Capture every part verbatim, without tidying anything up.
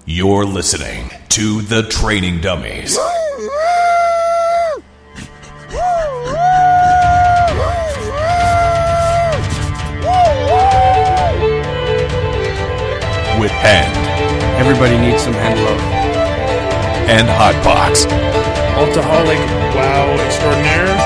You're listening to The Training Dummies. With Hen. Everybody needs some Hen love. And Hotbox. Alcoholic wow extraordinaire.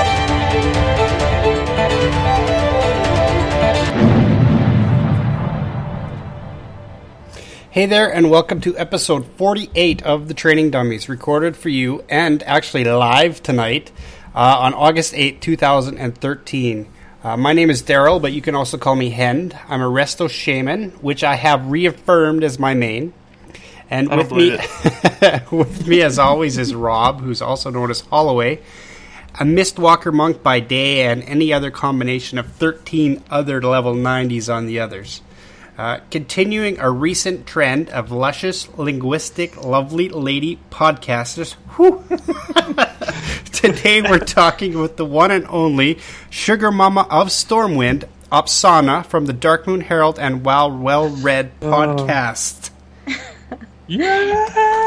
Hey there, and welcome to episode forty-eight of The Training Dummies, recorded for you and actually live tonight uh, on August eighth, twenty thirteen. Uh, my name is Daryl, but you can also call me Hen. I'm a Resto Shaman, which I have reaffirmed as my main. And with me, with me, as always, is Rob, who's also known as Holloway, a Mistwalker monk by day, and any other combination of thirteen other level nineties on the others. Uh, continuing a recent trend of luscious, linguistic, lovely lady podcasters. Whew. Today we're talking with the one and only Sugar Mama of Stormwind, Opsana, from the Dark Moon Herald and WoW Well Read podcast. Oh. Yeah!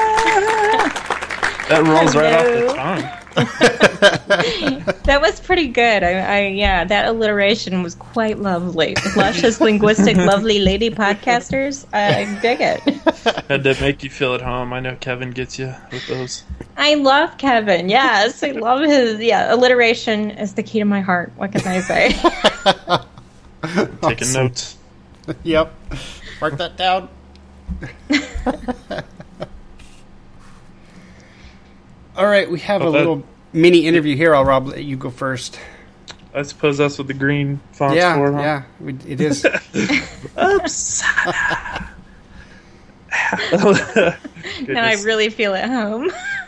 That rolls right off the tongue. That was pretty good. I, I yeah, that alliteration was quite lovely. Luscious, linguistic, lovely lady podcasters. I dig it. Had to make you feel at home. I know Kevin gets you with those. I love Kevin. Yes, I love his. Yeah, alliteration is the key to my heart. What can I say? Taking awesome. Notes. Yep. Mark that down. All right, we have oh, a little that, mini interview here. I'll, Rob, let you go first. I suppose that's what the green font's yeah, for, huh? Yeah, it is. Oops. Now I really feel at home.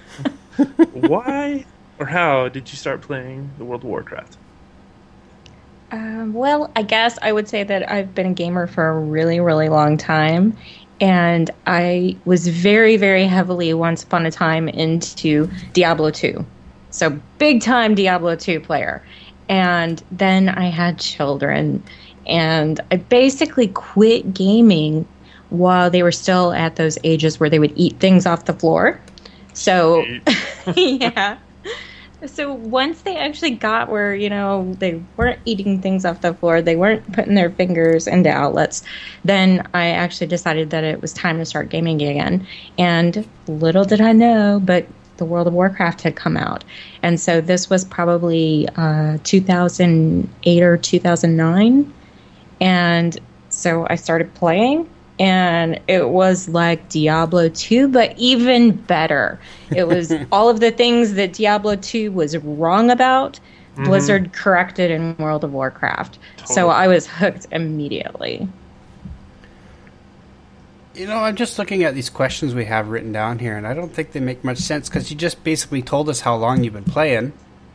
Why or how did you start playing the World of Warcraft? Um, well, I guess I would say that I've been a gamer for a really, really long time. And I was very, very heavily once upon a time into Diablo two. So big time Diablo two player. And then I had children. And I basically quit gaming while they were still at those ages where they would eat things off the floor. So, yeah. So once they actually got where, you know, they weren't eating things off the floor, they weren't putting their fingers into outlets, then I actually decided that it was time to start gaming again. And little did I know, but the World of Warcraft had come out. And so this was probably uh, two thousand eight or two thousand nine. And so I started playing. And it was like Diablo two, but even better. It was all of the things that Diablo two was wrong about, mm-hmm. Blizzard corrected in World of Warcraft. Totally. So I was hooked immediately. You know, I'm just looking at these questions we have written down here, and I don't think they make much sense, because you just basically told us how long you've been playing.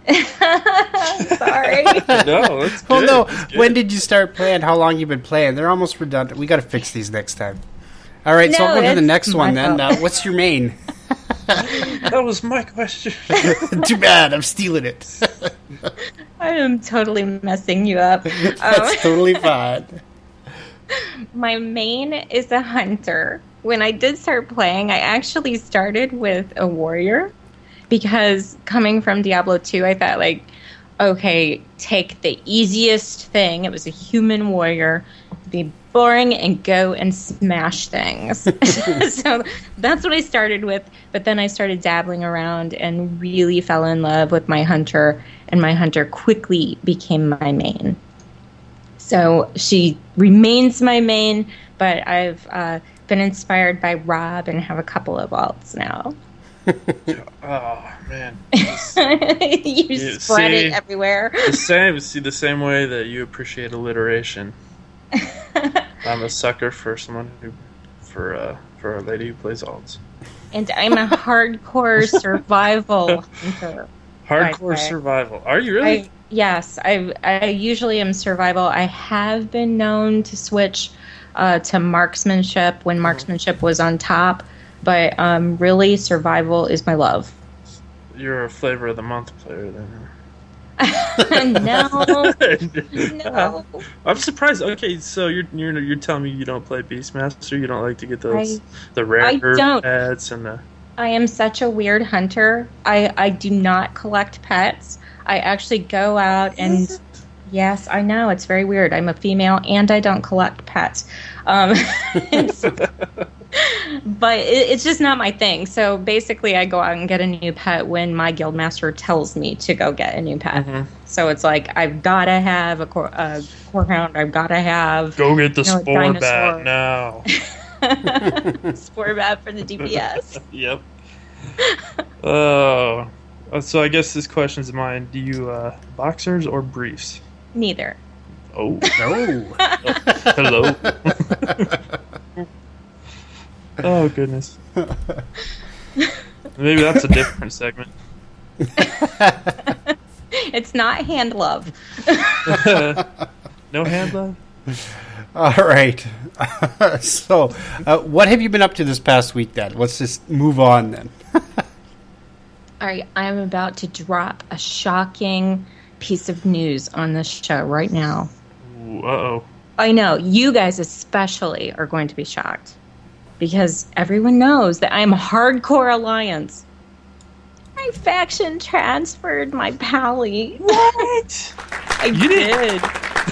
Sorry. No, that's good. Well, no. That's When did you start playing? How long you've been playing? They're almost redundant. We got to fix these next time. All right, no, so I'll go to the next one then. Uh, what's your main? That was my question. Too bad. I'm stealing it. I am totally messing you up. That's um, totally fine. My main is a hunter. When I did start playing, I actually started with a warrior. Because coming from Diablo two, I thought, like, okay, take the easiest thing. It was a human warrior. Be boring and go and smash things. So that's what I started with. But then I started dabbling around and really fell in love with my hunter. And my hunter quickly became my main. So she remains my main, but I've uh, been inspired by Rob and have a couple of alts now. Oh man! you you spread see, it everywhere. The same, see the same way that you appreciate alliteration. I'm a sucker for someone who, for uh, for a lady who plays alts. And I'm a hardcore survival hunter. Hardcore survival? Are you really? I, yes, I I usually am survival. I have been known to switch uh, to marksmanship when marksmanship was on top. But um, really, survival is my love. You're a flavor of the month player, then. no, no. I'm surprised. Okay, so you're you're you're telling me you don't play Beastmaster? You don't like to get those I, the rare I don't. pets and the. I am such a weird hunter. I I do not collect pets. I actually go out and. Yes, I know. It's very weird. I'm a female and I don't collect pets. Um, it's, but it, it's just not my thing. So basically, I go out and get a new pet when my guildmaster tells me to go get a new pet. Mm-hmm. So it's like, I've got to have a, cor- a corehound. I've got to have... Go get the you know, spore bat now. Spore bat for the D P S. Yep. Oh. Uh, so I guess this question's mine. Do you uh, boxers or briefs? Neither. Oh. No. Oh, hello. Oh, goodness. Maybe that's a different segment. It's not hand love. No hand love? All right. So, uh, what have you been up to this past week, then? Let's just move on, then. All right, I'm about to drop a shocking piece of news on this show right now. Uh-oh. I know, you guys especially are going to be shocked. Because everyone knows that I'm hardcore Alliance. I faction transferred my pally. What? I you did.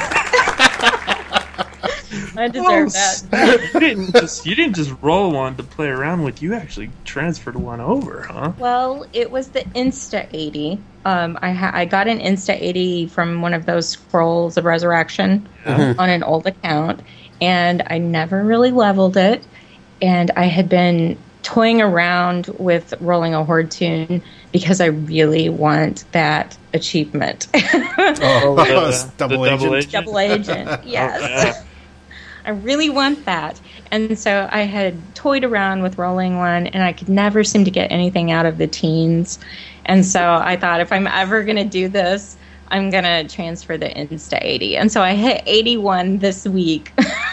I deserve oh, that. you didn't just you didn't just roll one to play around with. You actually transferred one over, huh? Well, it was the Insta eighty. Um, I ha- I got an Insta eighty from one of those Scrolls of Resurrection yeah. on an old account, and I never really leveled it. And I had been toying around with rolling a Horde tune because I really want that achievement. Oh, that was double, the agent. double agent. Double agent, yes. Oh, yeah. I really want that. And so I had toyed around with rolling one, and I could never seem to get anything out of the teens. And so I thought, if I'm ever going to do this, I'm going to transfer the Insta eighty. And so I hit eighty-one this week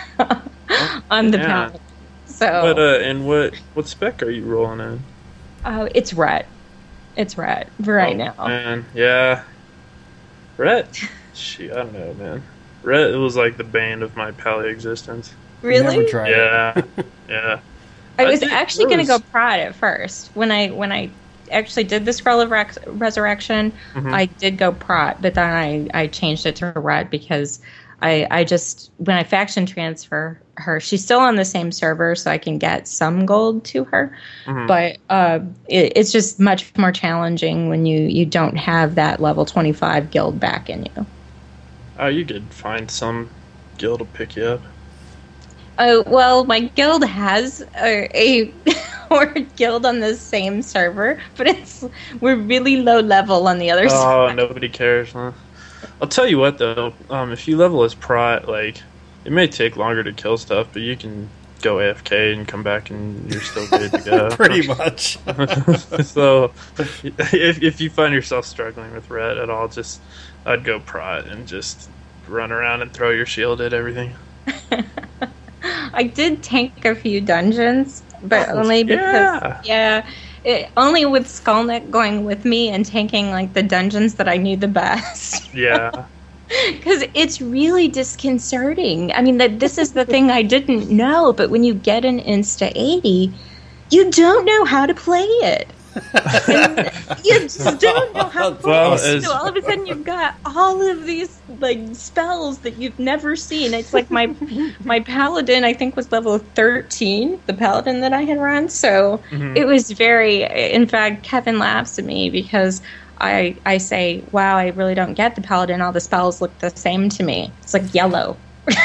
on the yeah. path. So, but, uh, and what, what spec are you rolling in? Uh, it's Ret. It's Ret for right oh, now. Man, yeah. Ret? Shit, I don't know, man. Ret, it was like the bane of my pally existence. Really? Never tried yeah, yeah. I was I actually going to go Prod at first. When I when I actually did the Scroll of Rex- Resurrection, mm-hmm. I did go Prod, but then I, I changed it to Ret because I, I just, when I faction transfer her, she's still on the same server, so I can get some gold to her. Mm-hmm. But uh, it, it's just much more challenging when you, you don't have that level twenty-five guild back in you. Oh, you could find some guild to pick you up. Oh, well, my guild has a, a Horde guild on the same server, but it's we're really low level on the other oh, side. Oh, nobody cares, huh? I'll tell you what, though. Um, if you level as Prot, like, it may take longer to kill stuff, but you can go A F K and come back and you're still good to go. Pretty much. So, if if you find yourself struggling with Ret at all, just, I'd go Prot and just run around and throw your shield at everything. I did tank a few dungeons, but oh, only because, yeah, yeah it, only with Skullneck going with me and tanking like the dungeons that I knew the best. Yeah. Because it's really disconcerting. I mean, that this is the thing I didn't know, but when you get an Insta eighty, you don't know how to play it. And you just don't know how to play well, it. as, so all of a sudden you've got all of these like spells that you've never seen. It's like my my paladin, I think, was level thirteen, the paladin that I had run. So mm-hmm. it was very, in fact, Kevin laughs at me because I I say, wow, I really don't get the paladin. All the spells look the same to me. It's like yellow.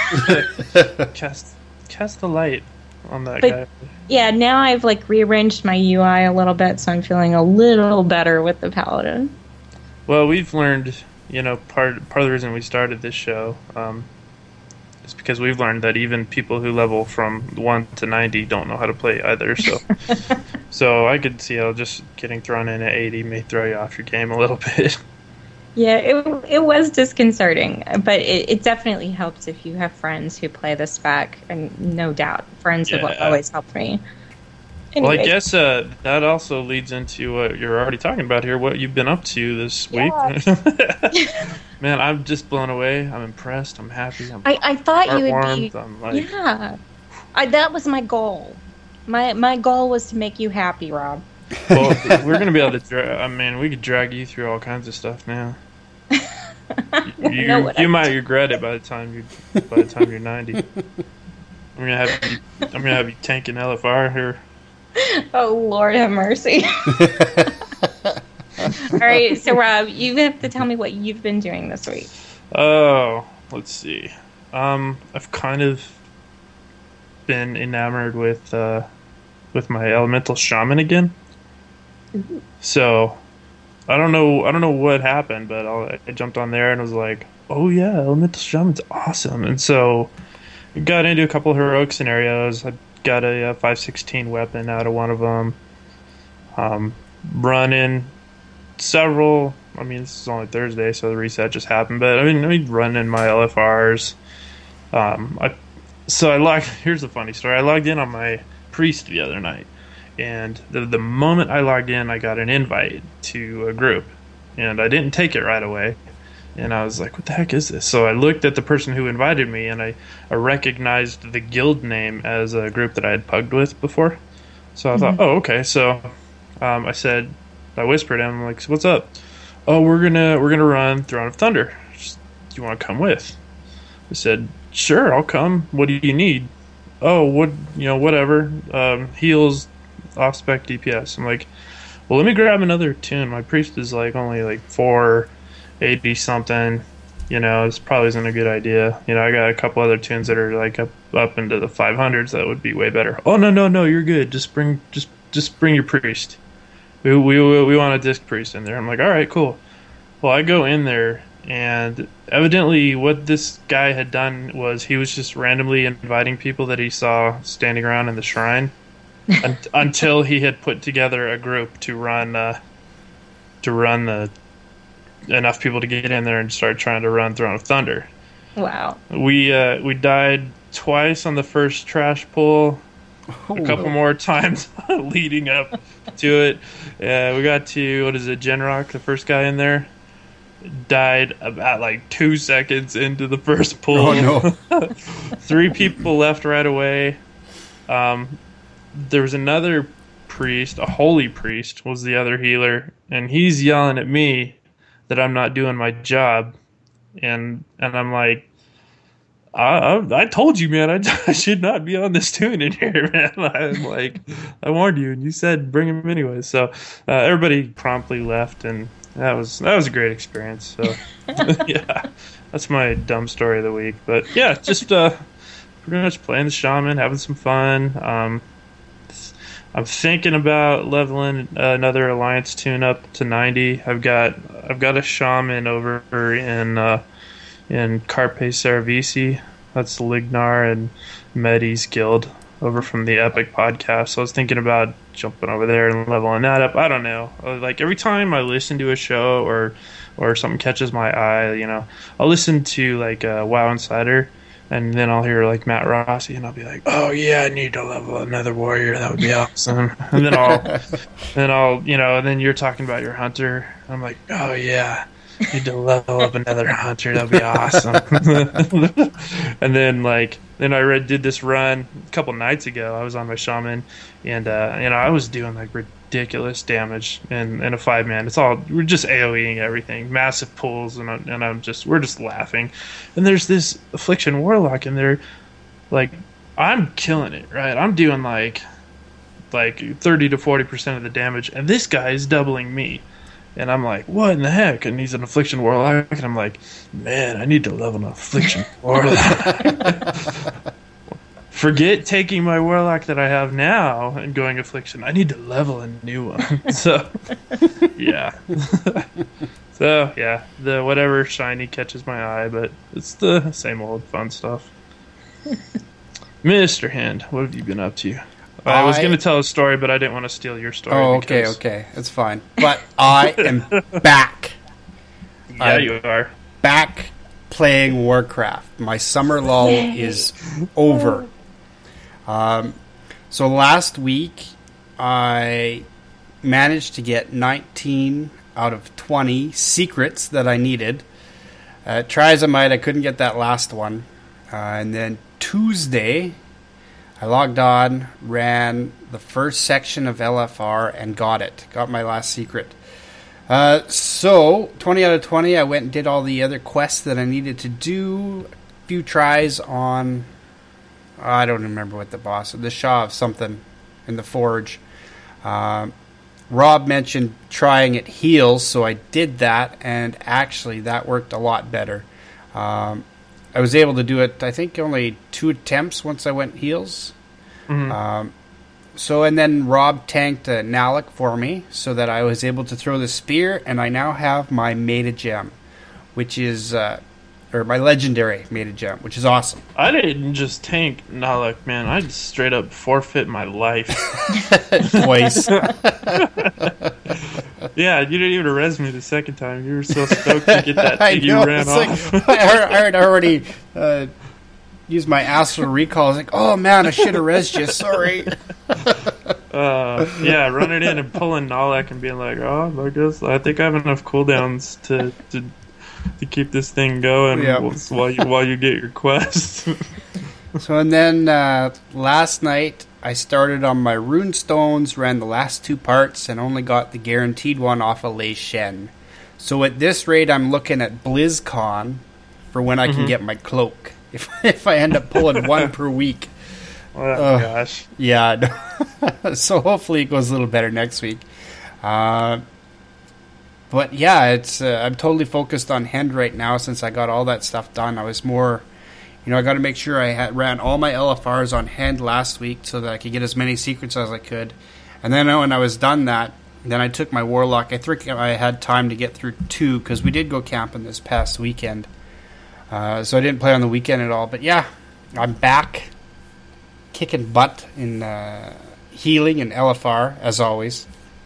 cast, cast the light on that but, guy. Yeah, now I've like rearranged my U I a little bit, so I'm feeling a little better with the paladin. Well, we've learned, you know, part part of the reason we started this show um, is because we've learned that even people who level from one to ninety don't know how to play either. So, so I could see how just getting thrown in at eighty may throw you off your game a little bit. Yeah, it it was disconcerting, but it, it definitely helps if you have friends who play the spec, and no doubt, friends yeah. have always helped me. Well, Anyway. I guess uh, that also leads into what you're already talking about here, what you've been up to this Yeah. week. Man, I'm just blown away. I'm impressed. I'm happy. I'm I, I thought you would be. heart-warmed. I'm like, Yeah, I, that was my goal. My my goal was to make you happy, Rob. well, we're going to be able to dra- I mean, we could drag you through all kinds of stuff now. You, you, know what you I- might regret it by the time you by the time you're ninety. I'm gonna have you, I'm gonna have you tanking L F R here. Oh, Lord have mercy. All right, so Rob, you have to tell me what you've been doing this week. Oh, let's see. Um, I've kind of been enamored with uh, with my elemental shaman again. So I don't know. I don't know what happened, but I'll, I jumped on there and was like, "Oh yeah, elemental shaman's awesome!" And so I got into a couple of heroic scenarios. I got a, a five sixteen weapon out of one of them. Um, running several. I mean, this is only Thursday, so the reset just happened. But I mean, I mean running my L F Rs. Um, I so I logged. Here's a funny story. I logged in on my priest the other night, and the the moment I logged in, I got an invite to a group, and I didn't take it right away. And I was like, what the heck is this? So I looked at the person who invited me, and I, I recognized the guild name as a group that I had pugged with before. So I Mm-hmm. thought, oh, okay. So um, I said, I whispered him, like, what's up? Oh, we're gonna we're gonna run Throne of Thunder. Just, do you want to come with? I said, sure, I'll come. What do you need? Oh, what you know, whatever. Um, heals, off spec D P S. I'm like, well, let me grab another tune. My priest is like only like four eighty something. You know, this probably isn't a good idea. You know, I got a couple other tunes that are like up up into the five hundreds that would be way better. Oh no no no, you're good. Just bring just just bring your priest. We we we want a disc priest in there. I'm like, all right, cool. Well, I go in there, and evidently what this guy had done was he was just randomly inviting people that he saw standing around in the shrine un- until he had put together a group to run uh, to run the enough people to get in there and start trying to run Throne of Thunder. Wow. We uh, we died twice on the first trash pull. A couple more times leading up to it. Uh, we got to, what is it, Genrock, the first guy in there, died about like two seconds into the first pull. Oh, no. Three people left right away. Um, there was another priest, a holy priest, was the other healer, and he's yelling at me that I'm not doing my job. And and I'm like, I, I, I told you, man, I, I should not be on this tune in here, man. I'm like, I warned you, and you said bring him anyway. So uh, everybody promptly left, and that was that was a great experience. So yeah, that's my dumb story of the week. But yeah, just uh, pretty much playing the shaman, having some fun. Um, I'm thinking about leveling uh, another alliance tune up to ninety. I've got I've got a shaman over in. Uh, in Carpe Cerevisi. That's Lignar and Medi's guild over from the Epic podcast. So I was thinking about jumping over there and leveling that up. I don't know. Like every time I listen to a show or or something catches my eye, you know, I'll listen to like uh, WoW Insider, and then I'll hear like Matt Rossi, and I'll be like, "Oh yeah, I need to level another warrior. That would be awesome." And then I'll, then I'll, you know, and then you're talking about your hunter. I'm like, "Oh yeah, need to level up another hunter. That'd be awesome." And then like, then I read did this run a couple nights ago. I was on my shaman, and uh, you know, I was doing like ridiculous damage in, in a five man. It's all we're just AoEing everything, massive pulls, and I'm, and I'm just we're just laughing. And there's this affliction warlock in there, like I'm killing it, right? I'm doing like like thirty to forty percent of the damage, and this guy is doubling me. And I'm like, what in the heck? And he's an affliction warlock, and I'm like, man, I need to level an affliction warlock. Forget taking my warlock that I have now and going affliction. I need to level a new one. So, yeah. So, yeah, the whatever shiny catches my eye, but it's the same old fun stuff. Mister Hand, what have you been up to? I was I- going to tell a story, but I didn't want to steal your story. Oh, okay, because- okay. It's fine. But I am back. Yeah, I'm- you are. Back playing Warcraft. My summer lull is over. Um, so last week, I managed to get nineteen out of twenty secrets that I needed. Uh, try as I might, I couldn't get that last one. Uh, and then Tuesday, I logged on, ran the first section of L F R, and got it. Got my last secret. Uh, so, twenty out of twenty, I went and did all the other quests that I needed to do. A few tries on, I don't remember what the boss, the Shah of something in the Forge. Um, Rob mentioned trying at heals, so I did that, and actually that worked a lot better. Um, I was able to do it, I think, only two attempts once I went heals. Mm-hmm. Um, so, and then Rob tanked a Nalek for me, so that I was able to throw the spear, and I now have my Meta Gem, which is, uh, or my legendary Meta Gem, which is awesome. I didn't just tank Nalek, man. I just straight up forfeit my life. Twice. Yeah, you didn't even res me the second time. You were so stoked to get that I thing you know, ran it's off. like, I heard- I had already uh, used my astral recall. I was like, oh man, I should have resed you. Sorry. Uh, yeah, running in and pulling Nalek and being like, oh, I guess I think I have enough cooldowns to to, to keep this thing going Yep. while you while you get your quest. So, and then uh, last night I started on my rune stones, ran the last two parts, and only got the guaranteed one off of Lei Shen. So at this rate, I'm looking at BlizzCon for when I can Mhm. get my cloak. If if I end up pulling one per week. Oh Ugh. gosh. Yeah. So hopefully it goes a little better next week. Uh, but yeah, it's uh, I'm totally focused on Hend right now since I got all that stuff done. I was more, you know, I got to make sure I had, ran all my L F Rs on Hend last week so that I could get as many secrets as I could. And then when I was done that, then I took my Warlock. I think I had time to get through two because we did go camping this past weekend. Uh, so I didn't play on the weekend at all. But yeah, I'm back. Kicking butt in uh, healing and L F R, as always.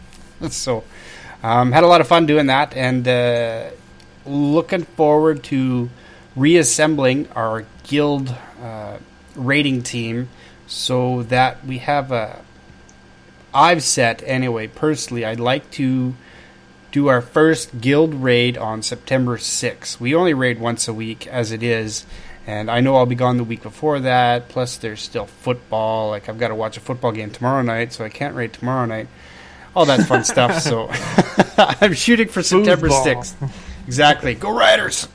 So, um, had a lot of fun doing that, and uh, looking forward to reassembling our guild uh, raiding team so that we have a... I've set, anyway, personally, I'd like to do our first guild raid on September sixth. We only raid once a week, as it is, and I know I'll be gone the week before that, plus there's still football. Like, I've got to watch a football game tomorrow night, so I can't raid tomorrow night. All that fun stuff, so I'm shooting for September sixth. Exactly. Go Riders!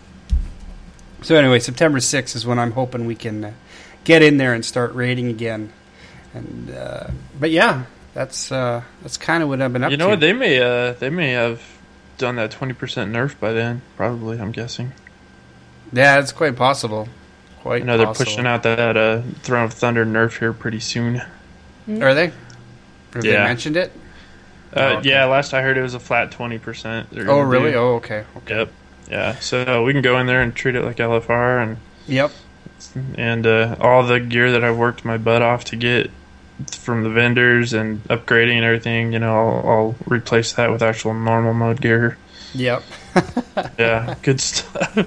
So anyway, September sixth is when I'm hoping we can uh, get in there and start raiding again. And uh, But yeah, that's uh, that's kind of what I've been up to. You know what? They may uh, they may have done that twenty percent nerf by then. Probably, I'm guessing. Yeah, it's quite possible. Quite You know, they're possible. pushing out that uh, Throne of Thunder nerf here pretty soon. Are they? Have they Yeah. mentioned it? Uh, Oh, okay. Yeah, last I heard it was a flat twenty percent. Oh, really? Oh, okay. okay. Yep. Yeah, so we can go in there and treat it like L F R, and Yep. and uh, all the gear that I've worked my butt off to get from the vendors and upgrading and everything, you know, I'll, I'll replace that with actual normal mode gear. Yep. Yeah, good stuff.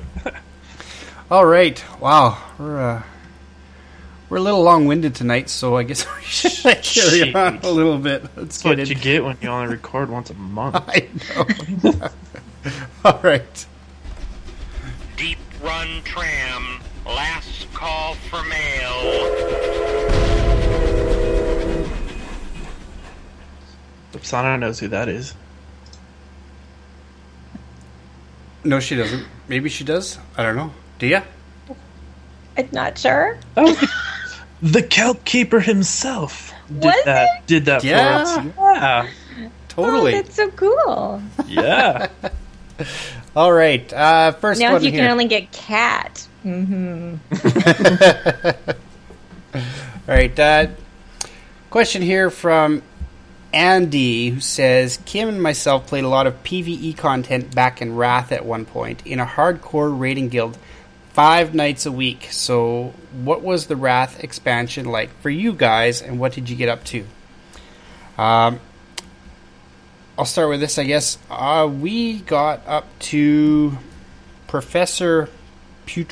All right. Wow. We're uh, we're a little long-winded tonight, so I guess we should carry on a little bit. Let's That's what get you it. get when you only record once a month. I know. All right. Deep Run Tram, last call for mail. Sana knows who that is. No, she doesn't. Maybe she does. I don't know. Do ya? I'm not sure. The Kelp Keeper himself did Was that. it? Did that Yeah. for us. Yeah. Totally. Oh, that's so cool. Yeah. All right. Uh, first Now one you here. can only get cat. Mm-hmm. All right. Uh, question here from Andy, who says, Kim and myself played a lot of PvE content back in Wrath at one point in a hardcore raiding guild five nights a week. So what was the Wrath expansion like for you guys, and what did you get up to? Um, I'll start with this, I guess. Uh, we got up to Professor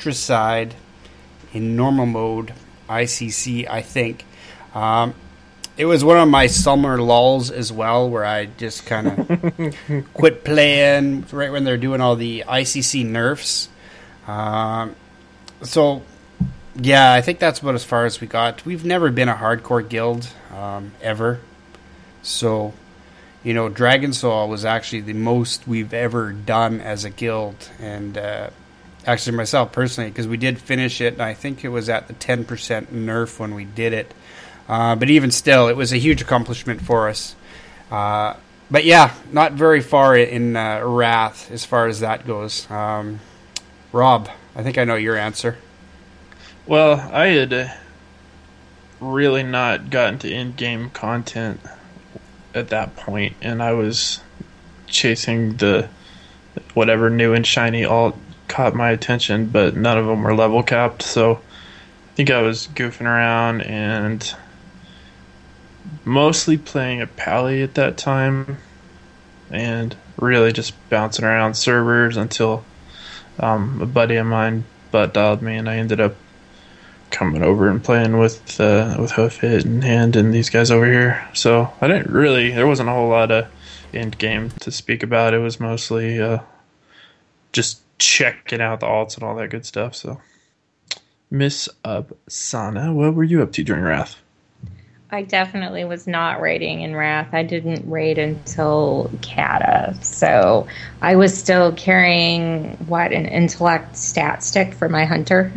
Putricide in normal mode, I C C, I think. Um, it was one of my summer lulls as well, where I just kind of quit playing right when they're doing all the I C C nerfs. Um, so, yeah, I think that's about as far as we got. We've never been a hardcore guild, um, ever. So, you know, Dragon Soul was actually the most we've ever done as a guild. And uh, actually myself personally, because we did finish it, and I think it was at the ten percent nerf when we did it. Uh, but even still, it was a huge accomplishment for us. Uh, but yeah, not very far in uh, Wrath as far as that goes. Um, Rob, I think I know your answer. Well, I had uh, really not gotten to in-game content at that point, and I was chasing the whatever new and shiny alt caught my attention, but none of them were level capped, so I think I was goofing around and mostly playing a Pally at that time, and really just bouncing around servers until um, a buddy of mine butt dialed me, and I ended up coming over and playing with uh, with Hoofit and Hand and these guys over here. So I didn't really, there wasn't a whole lot of end game to speak about. It was mostly uh, just checking out the alts and all that good stuff. So, Miss Upsana, what were you up to during Wrath? I definitely was not raiding in Wrath. I didn't raid until Kata. So I was still carrying, what, an intellect stat stick for my hunter.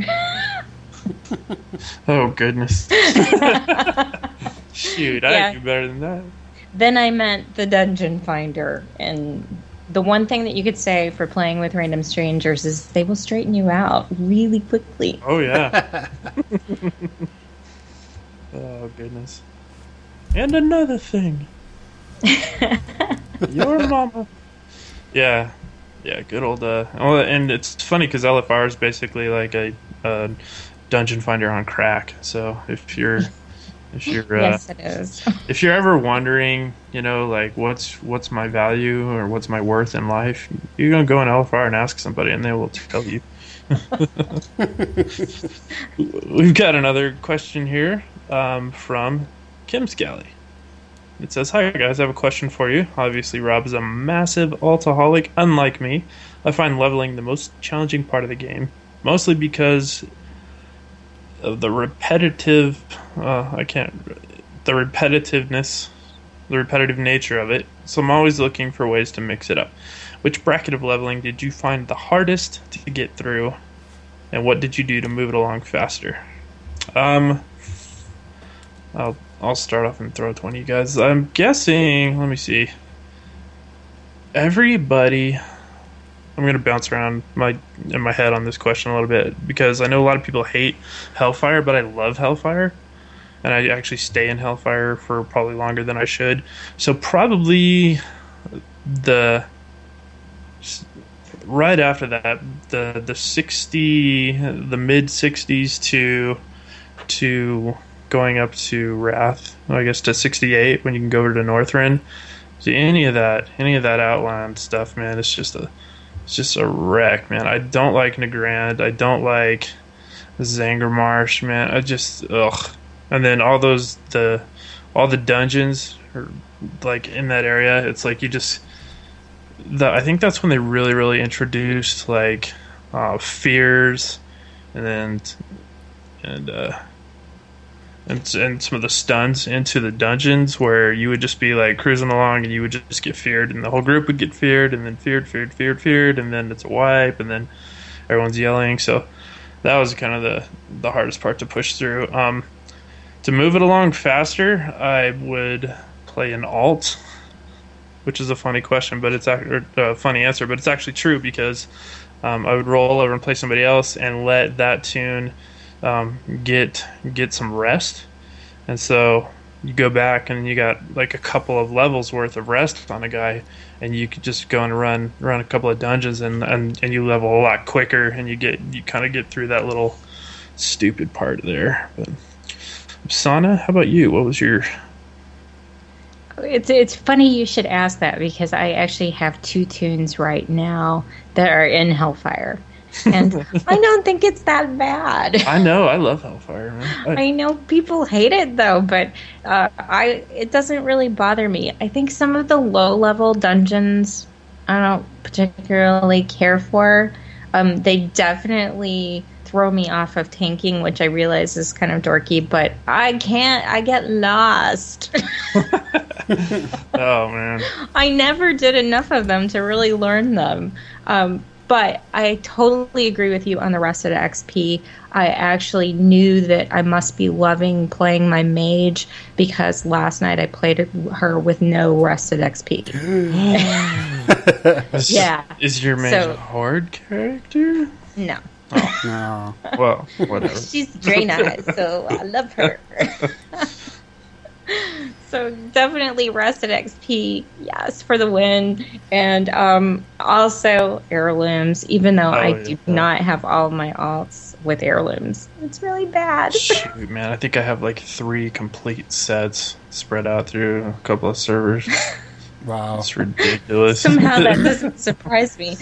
Oh, goodness. Shoot, Yeah. I do better than that. Then I meant the Dungeon Finder. And the one thing that you could say for playing with random strangers is they will straighten you out really quickly. Oh, yeah. Oh, goodness. And another thing. Your mama. Yeah. Yeah, good old... Uh, well, and it's funny because L F R is basically like a, a dungeon finder on crack. So if you're... If you're, uh, Yes, it is. if you're ever wondering, you know, like what's what's my value or what's my worth in life, you're gonna go on L F R and ask somebody, and they will tell you. We've got another question here um, from Kim Scally. It says, "Hi guys, I have a question for you. Obviously, Rob is a massive altaholic, unlike me. I find leveling the most challenging part of the game, mostly because of the repetitive, uh, I can't, the repetitiveness, the repetitive nature of it. So I'm always looking for ways to mix it up. Which bracket of leveling did you find the hardest to get through, and what did you do to move it along faster?" Um, I'll I'll start off and throw it to one of you guys. I'm guessing. Let me see. Everybody. I'm going to bounce around my in my head on this question a little bit because I know a lot of people hate Hellfire, but I love Hellfire, and I actually stay in Hellfire for probably longer than I should. So probably the right after that, the the sixty, the mid sixties to to going up to Wrath, I guess to sixty-eight when you can go over to Northrend. See any of that, any of that outland stuff, man. It's just a It's just a wreck, man. I don't like Nagrand. I don't like Zangarmarsh, man. I just ugh. And then all those the all the dungeons are like in that area. It's like you just the I think that's when they really really introduced like uh, fears, and then and uh, and and some of the stuns into the dungeons where you would just be like cruising along and you would just get feared, and the whole group would get feared, and then feared, feared, feared, feared, and then it's a wipe, and then everyone's yelling. So that was kind of the the hardest part to push through. Um, to move it along faster, I would play an alt, which is a funny question, but it's a uh, funny answer, but it's actually true because um, I would roll over and play somebody else and let that tune um, get get some rest, and so you go back and you got like a couple of levels worth of rest on a guy, and you could just go and run run a couple of dungeons and and, and you level a lot quicker, and you get you kind of get through that little stupid part there. But Sana, how about you? What was your It's it's funny you should ask that because I actually have two tunes right now that are in Hellfire. And I don't think it's that bad. I know. I love Hellfire, man. I, I know people hate it though, but uh, I it doesn't really bother me. I think some of the low level dungeons I don't particularly care for. Um, they definitely throw me off of tanking, which I realize is kind of dorky, but I can't. I get lost. oh man, I never did enough of them to really learn them. Um, But I totally agree with you on the Rusted X P. I actually knew that I must be loving playing my mage because last night I played her with no Rusted X P. yeah. Is your mage So- a horde character? No. Oh, No. well, whatever. She's Draenei, so I love her. So definitely Rusted X P, yes, for the win. And um, also heirlooms, even though Oh, I yeah. do not have all my alts with heirlooms. It's really bad. Shoot, man, I think I have like three complete sets spread out through a couple of servers. Wow. It's ridiculous. Somehow that doesn't surprise me.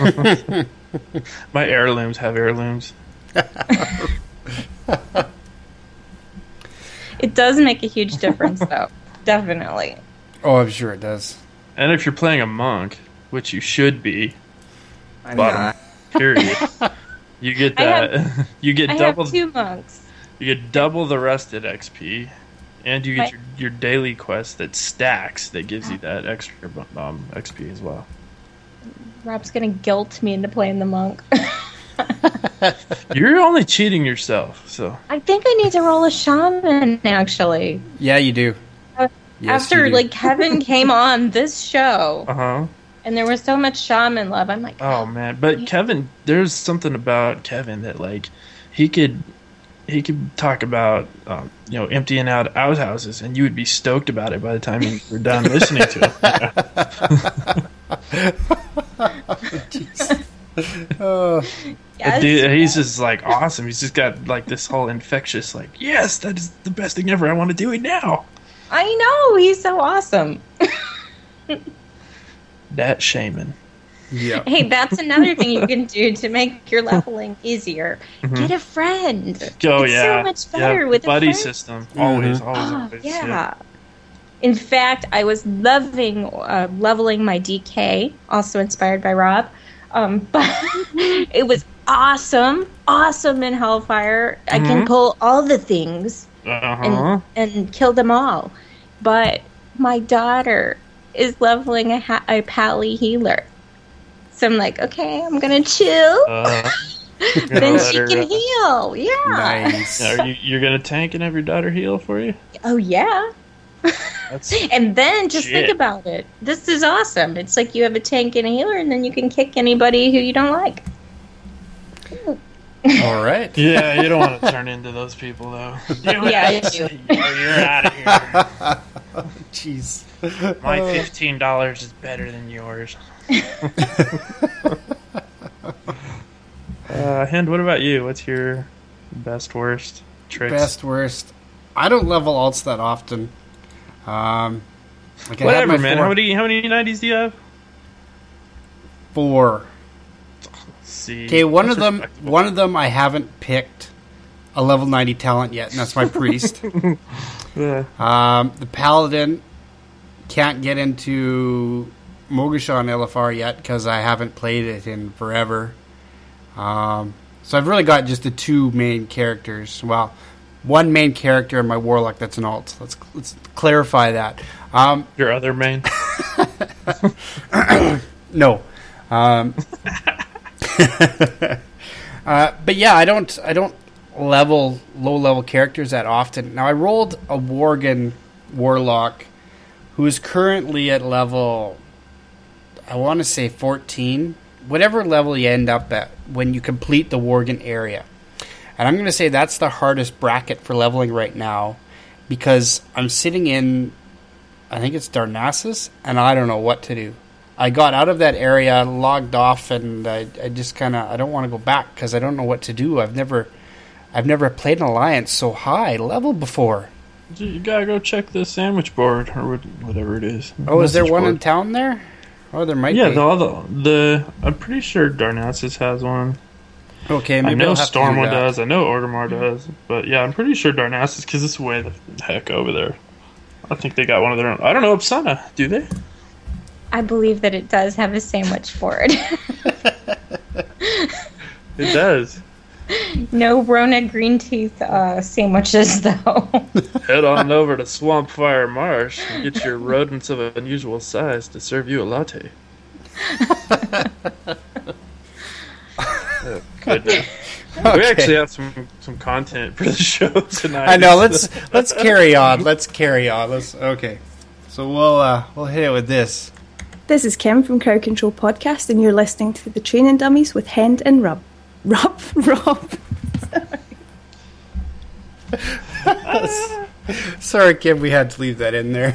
My heirlooms have heirlooms. It does make a huge difference, though. Definitely. Oh, I'm sure it does. And if you're playing a monk, which you should be, I'm bottom not. period, you get I that. you get I double. have two monks. You get double the Rusted X P, and you get Right. your, your daily quest that stacks that gives you that extra um, X P as well. Rob's gonna guilt me into playing the monk. You're only cheating yourself, so I think I need to roll a shaman, actually. Yeah, you do. Uh, Yes, After you do. like Kevin came on this show, uh huh. and there was so much shaman love, I'm like, Oh man, but Kevin, there's something about Kevin that like he could he could talk about um, you know emptying out outhouses, and you would be stoked about it by the time you were done listening to it. Oh, yes, Dude, he's just like awesome. He's just got like this whole infectious like, yes, that is the best thing ever. I want to do it now. I know he's so awesome. That shaman. yeah. Hey, that's another thing you can do to make your leveling easier. Mhm. Get a friend. Oh it's yeah, so much better yeah, with buddy a friend. system. Always, Mhm. always, Oh, always. yeah. In fact, I was loving uh, leveling my D K, also inspired by Rob. Um, but it was awesome, awesome in Hellfire. I can Mhm. pull all the things Uh huh. and, and kill them all. But my daughter is leveling a, ha- a Pally healer. So I'm like, okay, I'm going to chill. Uh, then let she her, can uh, heal. Yeah. Nice. Are you you're gonna tank and have your daughter heal for you? Oh, yeah. That's And then just Shit. think about it. This is awesome. It's like you have a tank and a healer, and then you can kick anybody who you don't like. All right. yeah. You don't want to turn into those people though. Yeah, I do. You're out of here. Jeez. My fifteen dollars is better than yours. uh, Hind, what about you? What's your best worst tricks? Best worst. I don't level alts that often. Um, like I have Whatever, my man. four- How many how many nineties do you have? Four. See. Okay, one that's of them. respectable. One of them I haven't picked a level ninety talent yet, and that's my priest. Yeah. Um, the paladin can't get into Mogushon L F R yet because I haven't played it in forever. Um, so I've really got just the two main characters. Well, one main character and my warlock that's an alt. Let's let's clarify that. Um, Your other main. no. Um, uh, but yeah, I don't I don't level low level characters that often. Now I rolled a Worgen warlock who is currently at level, I want to say fourteen, whatever level you end up at when you complete the Worgen area. And I'm going to say that's the hardest bracket for leveling right now because I'm sitting in, I think it's Darnassus, and I don't know what to do. I got out of that area, logged off, and I, I just kind of I don't want to go back because I don't know what to do. I've never I've never played an alliance so high level before. You gotta go check the sandwich board or what- whatever it is. Oh, is there Message one board. in town there? Oh, there might Yeah, be. the, all the the I'm pretty sure Darnassus has one. Okay, I maybe know I'll have to do Stormwind that. does. I know Orgrimmar does. But yeah, I'm pretty sure Darnassus, because it's way the heck over there. I think they got one of their own. I don't know, Upsana, do they? I believe that it does have a sandwich board. It does. No Rona green teeth uh, sandwiches, though. Head on over to Swampfire Marsh and get your rodents of unusual size to serve you a latte. Oh, goodness. We Okay. actually have some, some content for the show tonight. I know. Let's let's carry on. Let's carry on. Let's okay. So we'll uh, we'll hit it with this. This is Kim from Crowd Control Podcast, and you're listening to the Training Dummies with Hend and Rub. Rub? Rob. Sorry, Kim. We had to leave that in there.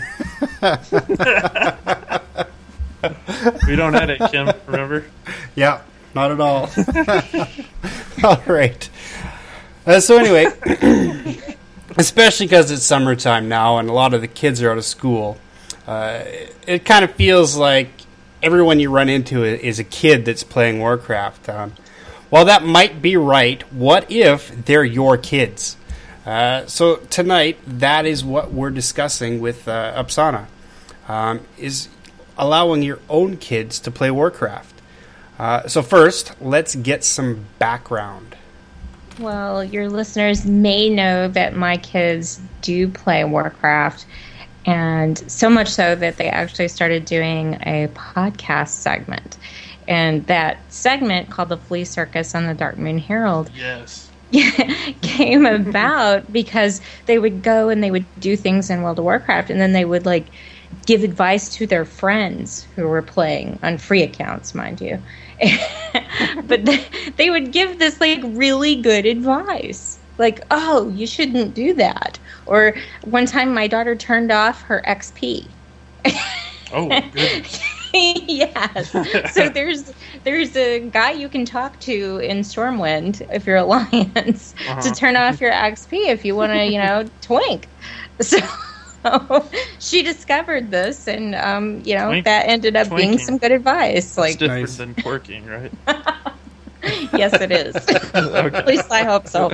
We don't edit, Kim, remember? Yeah, not at all. All right. Uh, so anyway, especially because it's summertime now and a lot of the kids are out of school, uh, it kind of feels like everyone you run into is a kid that's playing Warcraft. Um, while that might be right, what if they're your kids? Uh, so tonight, that is what we're discussing with uh, Upsana, um, is allowing your own kids to play Warcraft. Uh, so first, let's get some background. Well, your listeners may know that my kids do play Warcraft, and so much so that they actually started doing a podcast segment. And that segment, called The Flea Circus on the Dark Moon Herald, Yes. came about because they would go and they would do things in World of Warcraft, and then they would, like, give advice to their friends who were playing on free accounts, mind you. But they, they would give this, like, really good advice. Like, oh, you shouldn't do that. Or one time my daughter turned off her X P. Oh, goodness. Yes. So there's there's a guy you can talk to in Stormwind if you're Alliance Uh-huh. to turn off your X P if you want to, you know, twink. So she discovered this, and um, you know, Twink- that ended up being twinking. some good advice. It's Like, different Nice. than twerking, right? yes, it is. Okay. At least I hope so.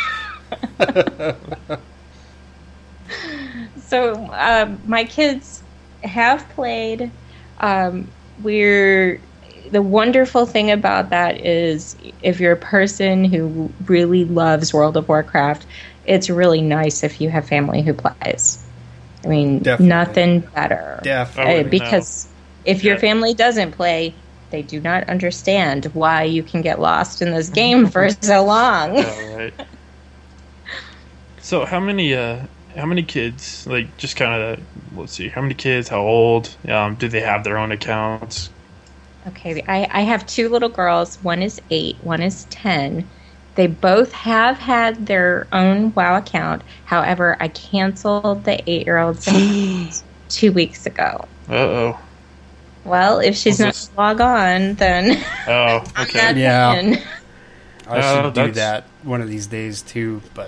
So um, my kids have played. Um, we're the wonderful thing about that is if you're a person who really loves World of Warcraft, it's really nice if you have family who plays. I mean, Definitely. nothing better. Definitely. Uh, because if your Yeah. family doesn't play, they do not understand why you can get lost in this game for so long. All right. So how many uh how many kids, like, just kind of, let's see, how many kids, how old, um, do they have their own accounts? Okay, I, I have two little girls. One is eight, one is ten. They both have had their own WoW account. However, I canceled the eight-year-old's account two weeks ago. Uh-oh. Well, if she's Was not this- log on, then Oh, I'm okay. not Yeah. in. I Uh, should do that's- that one of these days too, but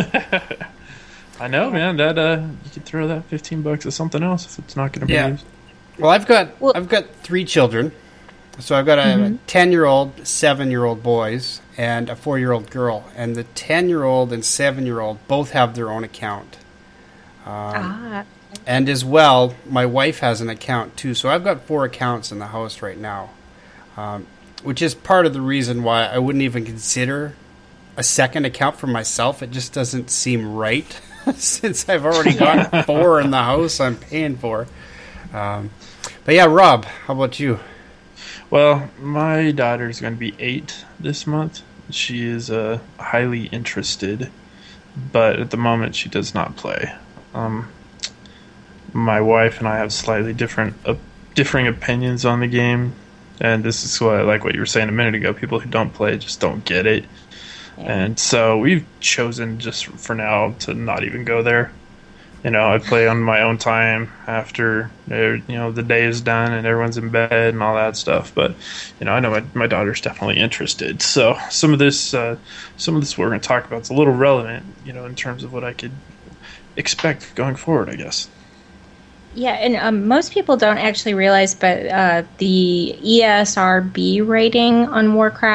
I know, man, that, uh, you could throw that fifteen bucks at something else if it's not going to be Yeah. used. well, I've got Well- I've got three children. So I've got a ten-year-old, seven-year-old boys, and a four-year-old girl. And the ten-year-old and seven-year-old both have their own account. Um, Ah, And as well, my wife has an account too. So I've got four accounts in the house right now, um, which is part of the reason why I wouldn't even consider a second account for myself. It just doesn't seem right since I've already got four in the house I'm paying for. Um, but yeah, Rob, how about you? Well, my daughter's going to be eight this month. She is uh, highly interested, but at the moment she does not play. Um, my wife and I have slightly different, uh, differing opinions on the game, and this is what, like what you were saying a minute ago. People who don't play just don't get it, and so we've chosen just for now to not even go there. You know, I play on my own time after, you know, the day is done and everyone's in bed and all that stuff. But, you know, I know my, my daughter's definitely interested. So some of this, uh, some of this we're going to talk about is a little relevant, you know, in terms of what I could expect going forward, I guess. yeah, and um, most people don't actually realize, but uh, the E S R B rating on Warcraft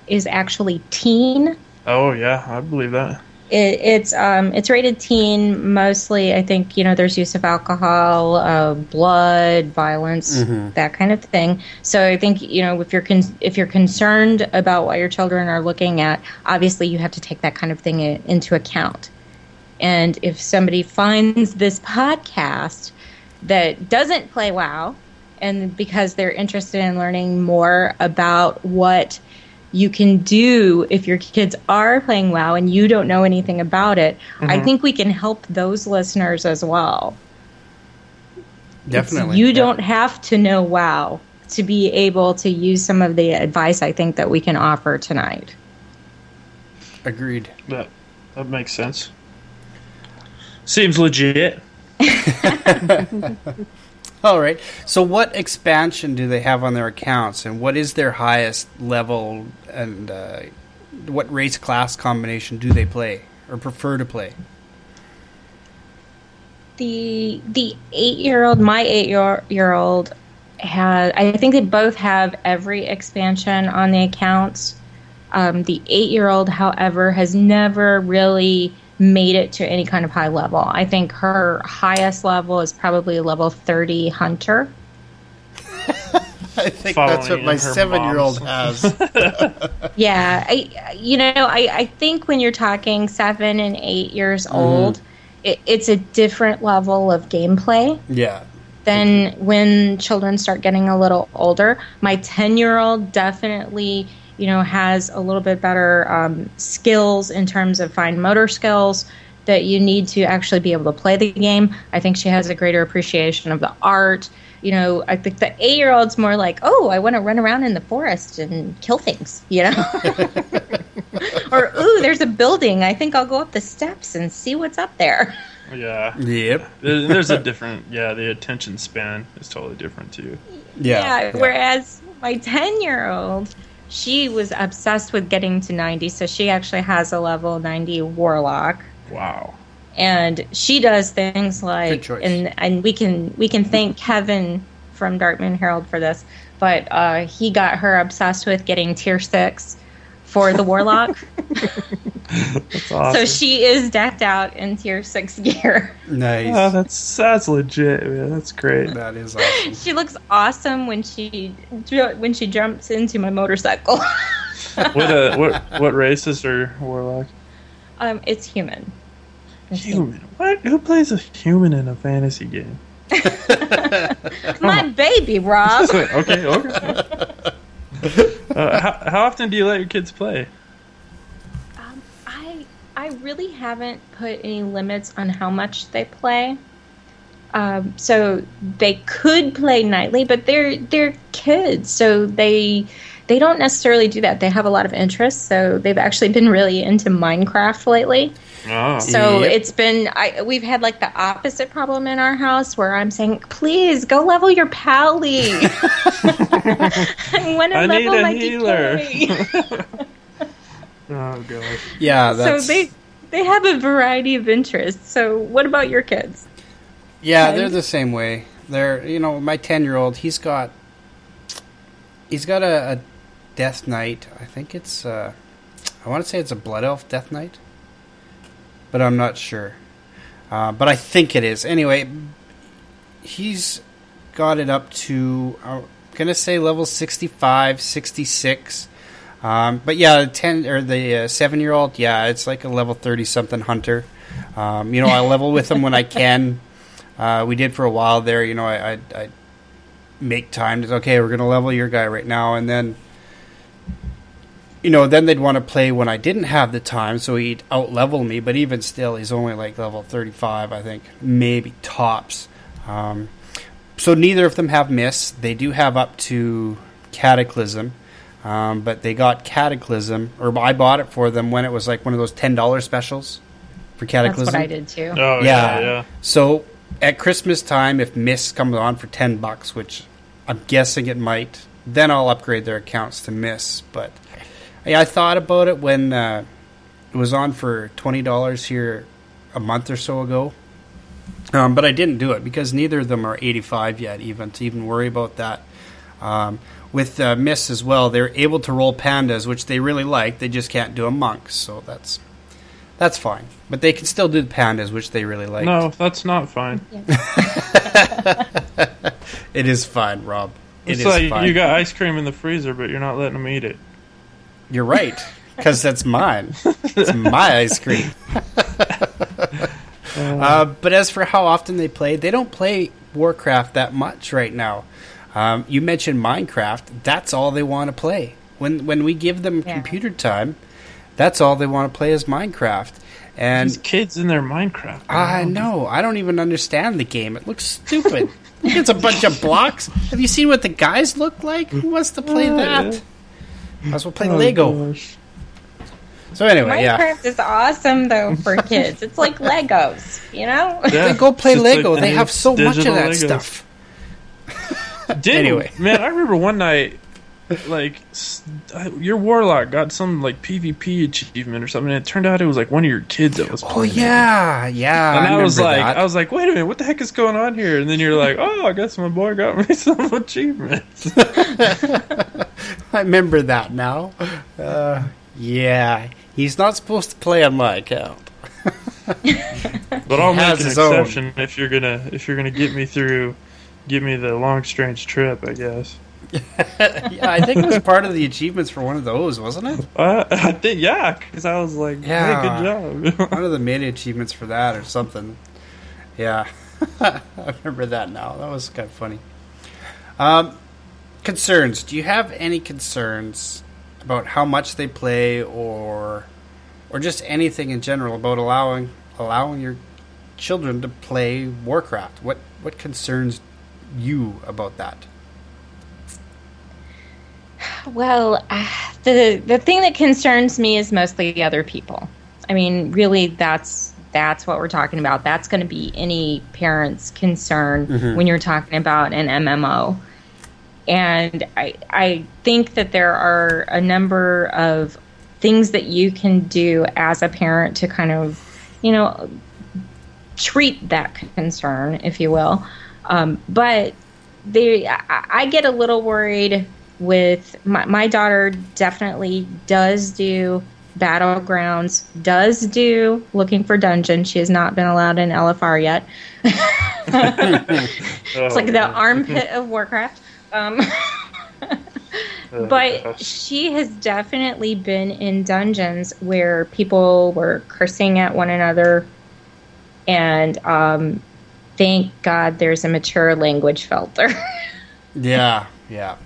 is actually teen. Oh yeah, I believe that. It, it's um, it's rated teen mostly. I think you know there's use of alcohol, uh, blood, violence, mm-hmm. that kind of thing. So I think you know if you're con- if you're concerned about what your children are looking at, obviously you have to take that kind of thing in, into account. And if somebody finds this podcast that doesn't play WoW, and because they're interested in learning more about what you can do if your kids are playing WoW and you don't know anything about it, mm-hmm. I think we can help those listeners as well. Definitely. It's, you yeah. don't have to know WoW to be able to use some of the advice I think that we can offer tonight. Agreed. That, that makes sense. Seems legit. All right. So what expansion do they have on their accounts, and what is their highest level, and uh, what race class combination do they play or prefer to play? The the eight-year-old, my eight-year-old, had, I think they both have every expansion on the accounts. Um, the eight-year-old, however, has never really made it to any kind of high level. I think her highest level is probably level thirty hunter. I think Following that's what my seven-year-old has. Yeah, I you know I, I think when you're talking seven and eight years mm-hmm. old, it, it's a different level of gameplay. Yeah. Than when children start getting a little older. My ten-year-old definitely, you know, has a little bit better um, skills in terms of fine motor skills that you need to actually be able to play the game. I think she has a greater appreciation of the art. You know, I think the eight-year-old's more like, oh, I want to run around in the forest and kill things, you know? Or, ooh, there's a building. I think I'll go up the steps and see what's up there. Yeah. Yep. There's a different, yeah, the attention span is totally different too. Yeah. Yeah, yeah. Whereas my ten-year-old, she was obsessed with getting to ninety, so she actually has a level ninety warlock. Wow. And she does things like, and and we can we can thank Kevin from Darkmoon Herald for this, but uh, he got her obsessed with getting tier six for the warlock. That's awesome. So she is decked out in tier six gear. Nice. Oh, that's that's legit, man. That's great. That is awesome. She looks awesome when she when she jumps into my motorcycle. What uh, what what race is her warlock? Um, it's human. It's Human. What? Who plays a human in a fantasy game? My baby, Rob. okay, okay. Uh, how, how often do you let your kids play? Um, I I really haven't put any limits on how much they play. Um, so they could play nightly, but they're they're kids, so they they don't necessarily do that. They have a lot of interest, so they've actually been really into Minecraft lately. Oh. So Yep. it's been, I, we've had like the opposite problem in our house where I'm saying, please go level your pally. I want to I level need a my healer. D K. Oh gosh. Yeah, that's... So they they have a variety of interests. So what about your kids? Yeah, Okay. they're the same way. They're, you know, my ten-year-old, he's got, he's got a, a Death Knight. I think it's, uh, I want to say it's a Blood Elf Death Knight, but I'm not sure. Uh, but I think it is. Anyway, he's got it up to, I'm going to say level sixty-five, sixty-six. Um, but yeah, the ten or the uh, seven-year-old, yeah, it's like a level thirty-something hunter. Um, you know, I level with him when I can. Uh, we did for a while there. You know, I I, I make time to, okay, we're going to level your guy right now, and then, you know, then they'd want to play when I didn't have the time, so he'd out-level me, but even still, he's only like level thirty-five, I think, maybe tops. Um, so neither of them have Miss. They do have up to Cataclysm, um, but they got Cataclysm, or I bought it for them when it was like one of those ten dollars specials for Cataclysm. That's what I did too. Oh Yeah. yeah, yeah. So at Christmas time, if Miss comes on for ten bucks, which I'm guessing it might, then I'll upgrade their accounts to Miss. But yeah, I thought about it when uh, it was on for twenty dollars here a month or so ago. Um, but I didn't do it because neither of them are eighty-five yet, even to even worry about that. Um, with uh, Miss as well, they're able to roll pandas, which they really like. They just can't do a monk, so that's that's fine. But they can still do the pandas, which they really like. No, that's not fine. It is fine, Rob. It It's is like fine. you got ice cream in the freezer, but you're not letting them eat it. You're right, because that's mine. It's my ice cream. uh, but as for how often they play, they don't play Warcraft that much right now. Um, you mentioned Minecraft. That's all they want to play. When when we give them Yeah. computer time, that's all they want to play is Minecraft. And These kids in their Minecraft. I know. I don't even understand the game. It looks stupid. It's a bunch of blocks. Have you seen what the guys look like? Who wants to play that? Might as well play Oh, Lego. gosh. So anyway, yeah. Minecraft is awesome though for kids. It's like Legos, you know. Yeah, They go play it's Lego. like They have so much of digital that Legos. stuff. Did Anyway. man, I remember one night, like s- I- your warlock got some like PvP achievement or something. And it turned out it was like one of your kids that was. Oh playing it. yeah, yeah. And I, was remember like, that. I was like, wait a minute, what the heck is going on here? And then you're like, oh, I guess my boy got me some achievements. I remember that now. Uh, yeah, he's not supposed to play on my account. But I'll has make an his own. exception if you're gonna if you're gonna get me through, give me the long strange trip, I guess. Yeah, I think it was part of the achievements for one of those, wasn't it? Uh, I think yeah, because I was like, Yeah. hey, good job. One of the mini achievements for that or something. Yeah, I remember that now. That was kind of funny. Um, concerns. Do you have any concerns about how much they play, or, or just anything in general about allowing allowing your children to play Warcraft? What what concerns you about that? Well, uh, the the thing that concerns me is mostly the other people. I mean, really, that's that's what we're talking about. That's going to be any parent's concern Mhm. when you're talking about an M M O. And I I think that there are a number of things that you can do as a parent to kind of, you know, treat that concern, if you will. Um, but they, I, I get a little worried with my, my daughter. Definitely does do Battlegrounds, does do Looking for Dungeons. She has not been allowed in L F R yet. It's like the armpit of Warcraft. Um, but she has definitely been in dungeons where people were cursing at one another, and um, thank God there's a mature language filter. Yeah, yeah.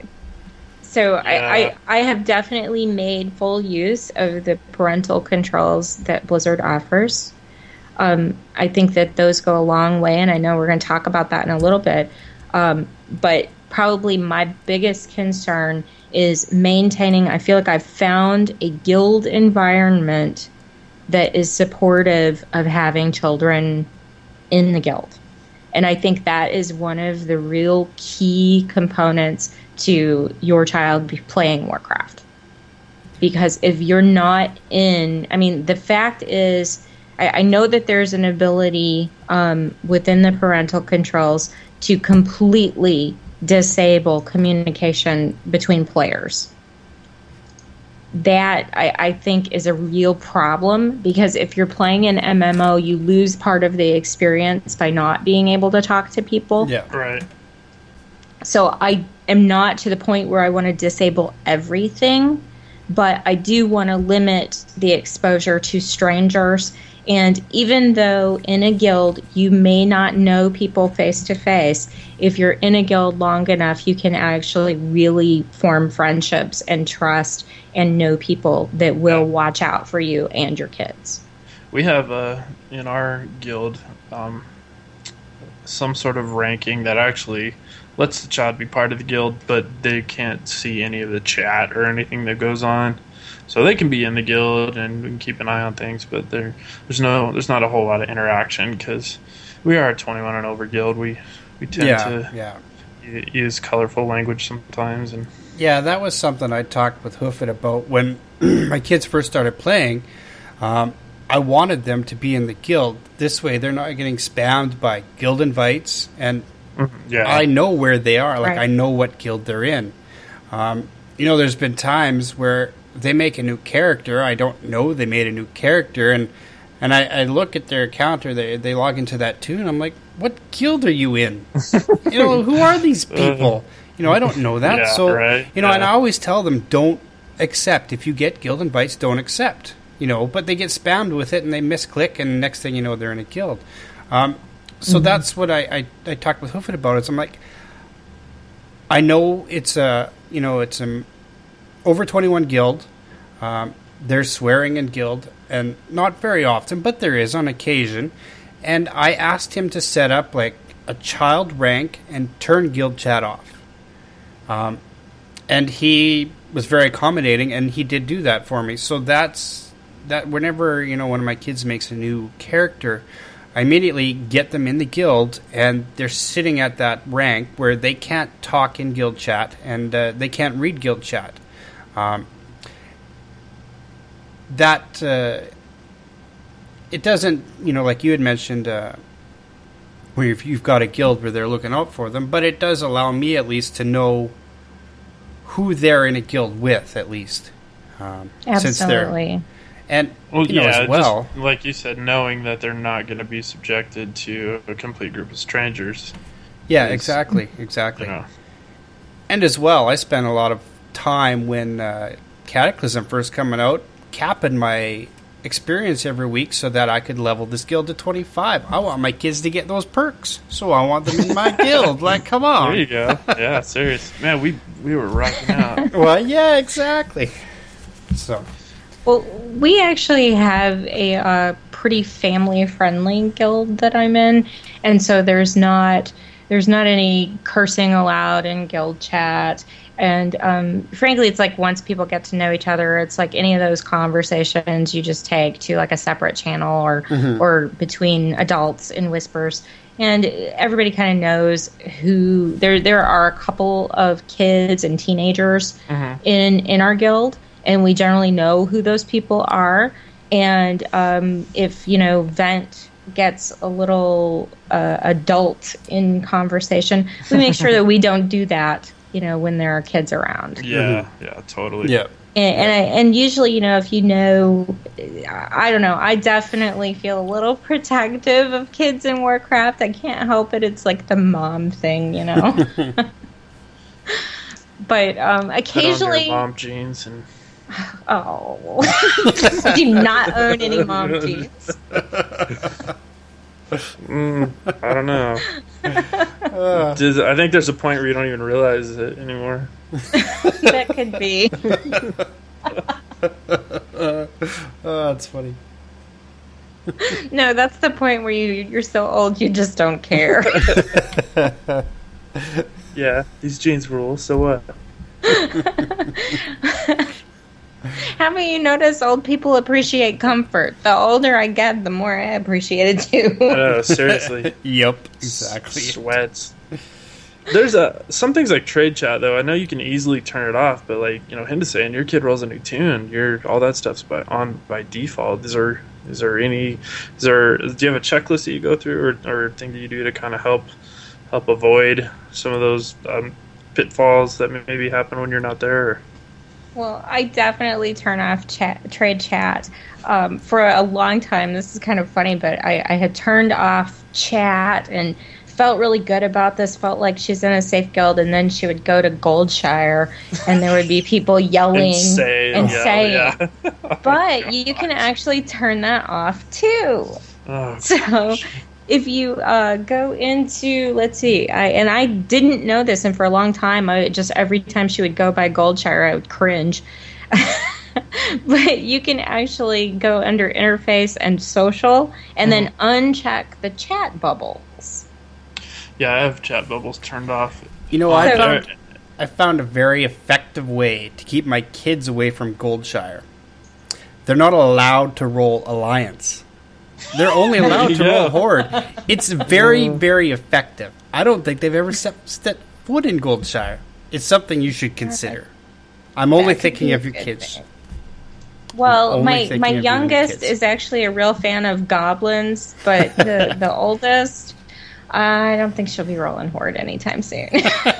So Yeah. I, I, I have definitely made full use of the parental controls that Blizzard offers. Um, I think that those go a long way, and I know we're going to talk about that in a little bit. Um, but probably my biggest concern is maintaining. I feel like I've found a guild environment that is supportive of having children in the guild. And I think that is one of the real key components to your child be playing Warcraft. Because if you're not in, I mean, the fact is, I, I know that there's an ability um, within the parental controls to completely disable communication between players. That, I, I think, is a real problem, because if you're playing an M M O, you lose part of the experience by not being able to talk to people. Yeah. Right. So I am not to the point where I want to disable everything, but I do want to limit the exposure to strangers. And even though in a guild you may not know people face to face, if you're in a guild long enough, you can actually really form friendships and trust and know people that will watch out for you and your kids. We have uh, in our guild um, some sort of ranking that actually lets the child be part of the guild, but they can't see any of the chat or anything that goes on. So they can be in the guild and we can keep an eye on things, but there, there's no, there's not a whole lot of interaction because we are a twenty-one and over guild. We we tend Yeah, to yeah. u- use colorful language sometimes, and Yeah, that was something I talked with Hoofit about when my kids first started playing. Um, I wanted them to be in the guild. This way they're not getting spammed by guild invites. And Mm-hmm. Yeah. I know where they are. Like, Right. I know what guild they're in. Um, you know, there's been times where they make a new character. I don't know they made a new character, and and I, I look at their account, or they they log into that tune. I'm like, what guild are you in? You know, who are these people? You know, I don't know that. Yeah, so right, you know, yeah. and I always tell them, don't accept. If you get guild invites, don't accept. You know, but they get spammed with it, and they misclick, and next thing you know, they're in a guild. Um, so mm-hmm. that's what I, I I talked with Hoofit about. It's I'm like, I know it's a you know it's a over twenty-one guild. Um, there's swearing in guild, and not very often, but there is on occasion. And I asked him to set up like a child rank and turn guild chat off. Um, and he was very accommodating, and he did do that for me. So that's that. Whenever you know one of my kids makes a new character, I immediately get them in the guild, and they're sitting at that rank where they can't talk in guild chat, and uh, they can't read guild chat. Um, that uh, it doesn't, you know, like you had mentioned, uh, where you've, you've got a guild where they're looking out for them, but it does allow me at least to know who they're in a guild with, at least. Um, since they're, Absolutely. and Well, you know, yeah, as well, just like you said, knowing that they're not going to be subjected to a complete group of strangers. yeah, is, exactly, exactly. You know, And as well, I spent a lot of time when uh, Cataclysm first coming out, capping my experience every week so that I could level this guild to twenty-five. I want my kids to get those perks, so I want them in my guild. Like, come on. there you go. Yeah, serious. Man, we we were rocking out. Well, yeah, exactly. So, Well, we actually have a uh, pretty family-friendly guild that I'm in, and so there's not there's not any cursing allowed in guild chat. And um, frankly, it's like once people get to know each other, it's like any of those conversations you just take to like a separate channel or mm-hmm. or between adults in whispers. And everybody kind of knows who there. There are a couple of kids and teenagers mm-hmm. in in our guild, and we generally know who those people are. And um, if you know Vent gets a little uh, adult in conversation, we make sure that we don't do that. You know, when there are kids around. Yeah, mm-hmm. yeah, totally. Yeah. And and, I, and usually, you know, if you know, I don't know, I definitely feel a little protective of kids in Warcraft. I can't help it. It's like the mom thing, you know. But um, occasionally, Put on your mom jeans and. Oh, I do not own any mom jeans. Mm, I don't know. Uh, Does, I think there's a point where you don't even realize it anymore. That could be. uh, oh, that's funny. No, that's the point where you you're so old you just don't care. Yeah, these jeans rule. So what? Haven't you noticed old people appreciate comfort? The older I get, the more I appreciate it too. I know, seriously. Yep, exactly. Sweats. There's a some things like trade chat though. I know you can easily turn it off, but like you know, him to saying your kid rolls a new tune, your all that stuff's by on by default. Is there is there any is there do you have a checklist that you go through or or thing that you do to kind of help help avoid some of those um, pitfalls that maybe happen when you're not there? Or? Well, I definitely turn off chat, trade chat. Um, for a long time, this is kind of funny, but I, I had turned off chat and felt really good about this, felt like she's in a safe guild, and then she would go to Goldshire, and there would be people yelling and saying. And yeah, saying. Yeah. Oh but you can actually turn that off, too. Oh, so... gosh. If you uh, go into, let's see, I, and I didn't know this, and for a long time, I just every time she would go by Goldshire, I would cringe. But you can actually go under interface and social, and mm-hmm. then uncheck the chat bubbles. Yeah, I have chat bubbles turned off. You know, I found, I found a very effective way to keep my kids away from Goldshire. They're not allowed to roll Alliance. They're only allowed to yeah. roll Horde. It's very, very effective. I don't think they've ever set, set foot in Goldshire. It's something you should consider. I'm only thinking of your kids. Thing. Well, my my youngest is actually a real fan of goblins, but the, the oldest, I don't think she'll be rolling Horde anytime soon.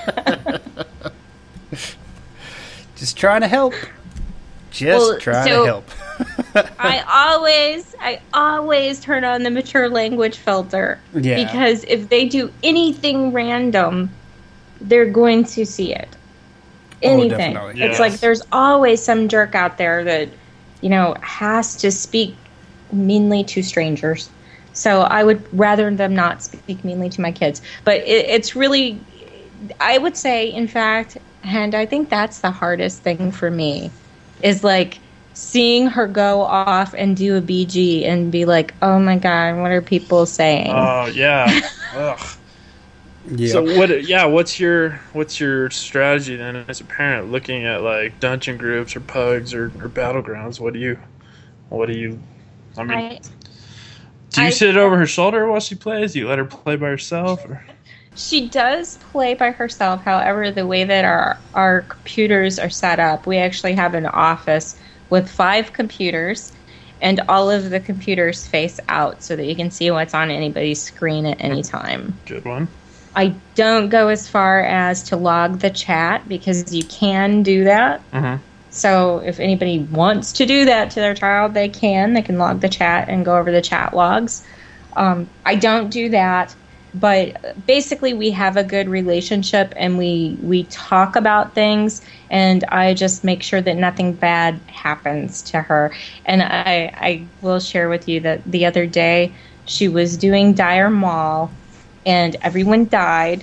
Just trying to help. Just Well, trying so- to help. I always, I always turn on the mature language filter. Yeah. Because if they do anything random, they're going to see it. Anything. definitely. It's Yes. like there's always some jerk out there that, you know, has to speak meanly to strangers. So I would rather them not speak meanly to my kids. But it, it's really, I would say, in fact, and I think that's the hardest thing for me, is like seeing her go off and do a B G and be like, oh my God, what are people saying? Oh yeah. Ugh. Yeah. So what? Yeah, what's your what's your strategy then as a parent looking at like dungeon groups or pugs or, or battlegrounds? What do you, what do you? I mean, I, do you I- sit over her shoulder while she plays? Do you let her play by herself? Or? She does play by herself. However, the way that our our computers are set up, we actually have an office with five computers, and all of the computers face out so that you can see what's on anybody's screen at any time. Good one. I don't go as far as to log the chat because you can do that. Mm-hmm. So if anybody wants to do that to their child, they can. They can log the chat and go over the chat logs. Um, I don't do that. But basically, we have a good relationship, and we we talk about things, and I just make sure that nothing bad happens to her. And I I will share with you that the other day she was doing Dire Maul, and everyone died,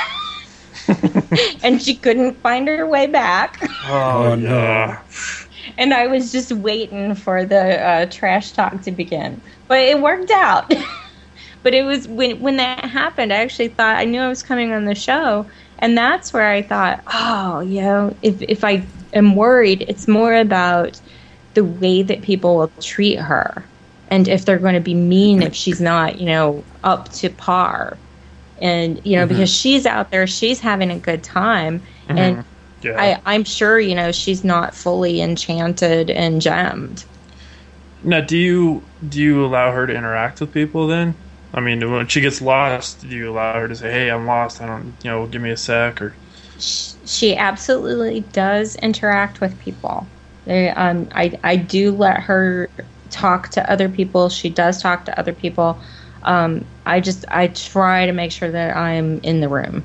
and she couldn't find her way back. Oh, Oh, no. yeah. And I was just waiting for the uh, trash talk to begin, but it worked out. But it was when when that happened, I actually thought I knew I was coming on the show, and that's where I thought, oh, you know, if if I am worried, it's more about the way that people will treat her, and if they're going to be mean if she's not, you know, up to par, and you know, Mm-hmm. because she's out there, she's having a good time, and Yeah. I, I'm sure, you know, she's not fully enchanted and gemmed. Now, do you do you allow her to interact with people then? I mean, when she gets lost, do you allow her to say, "Hey, I'm lost. I don't, you know, give me a sec"? Or She absolutely does interact with people. They, um, I, I do let her talk to other people. She does talk to other people. Um, I just I try to make sure that I'm in the room.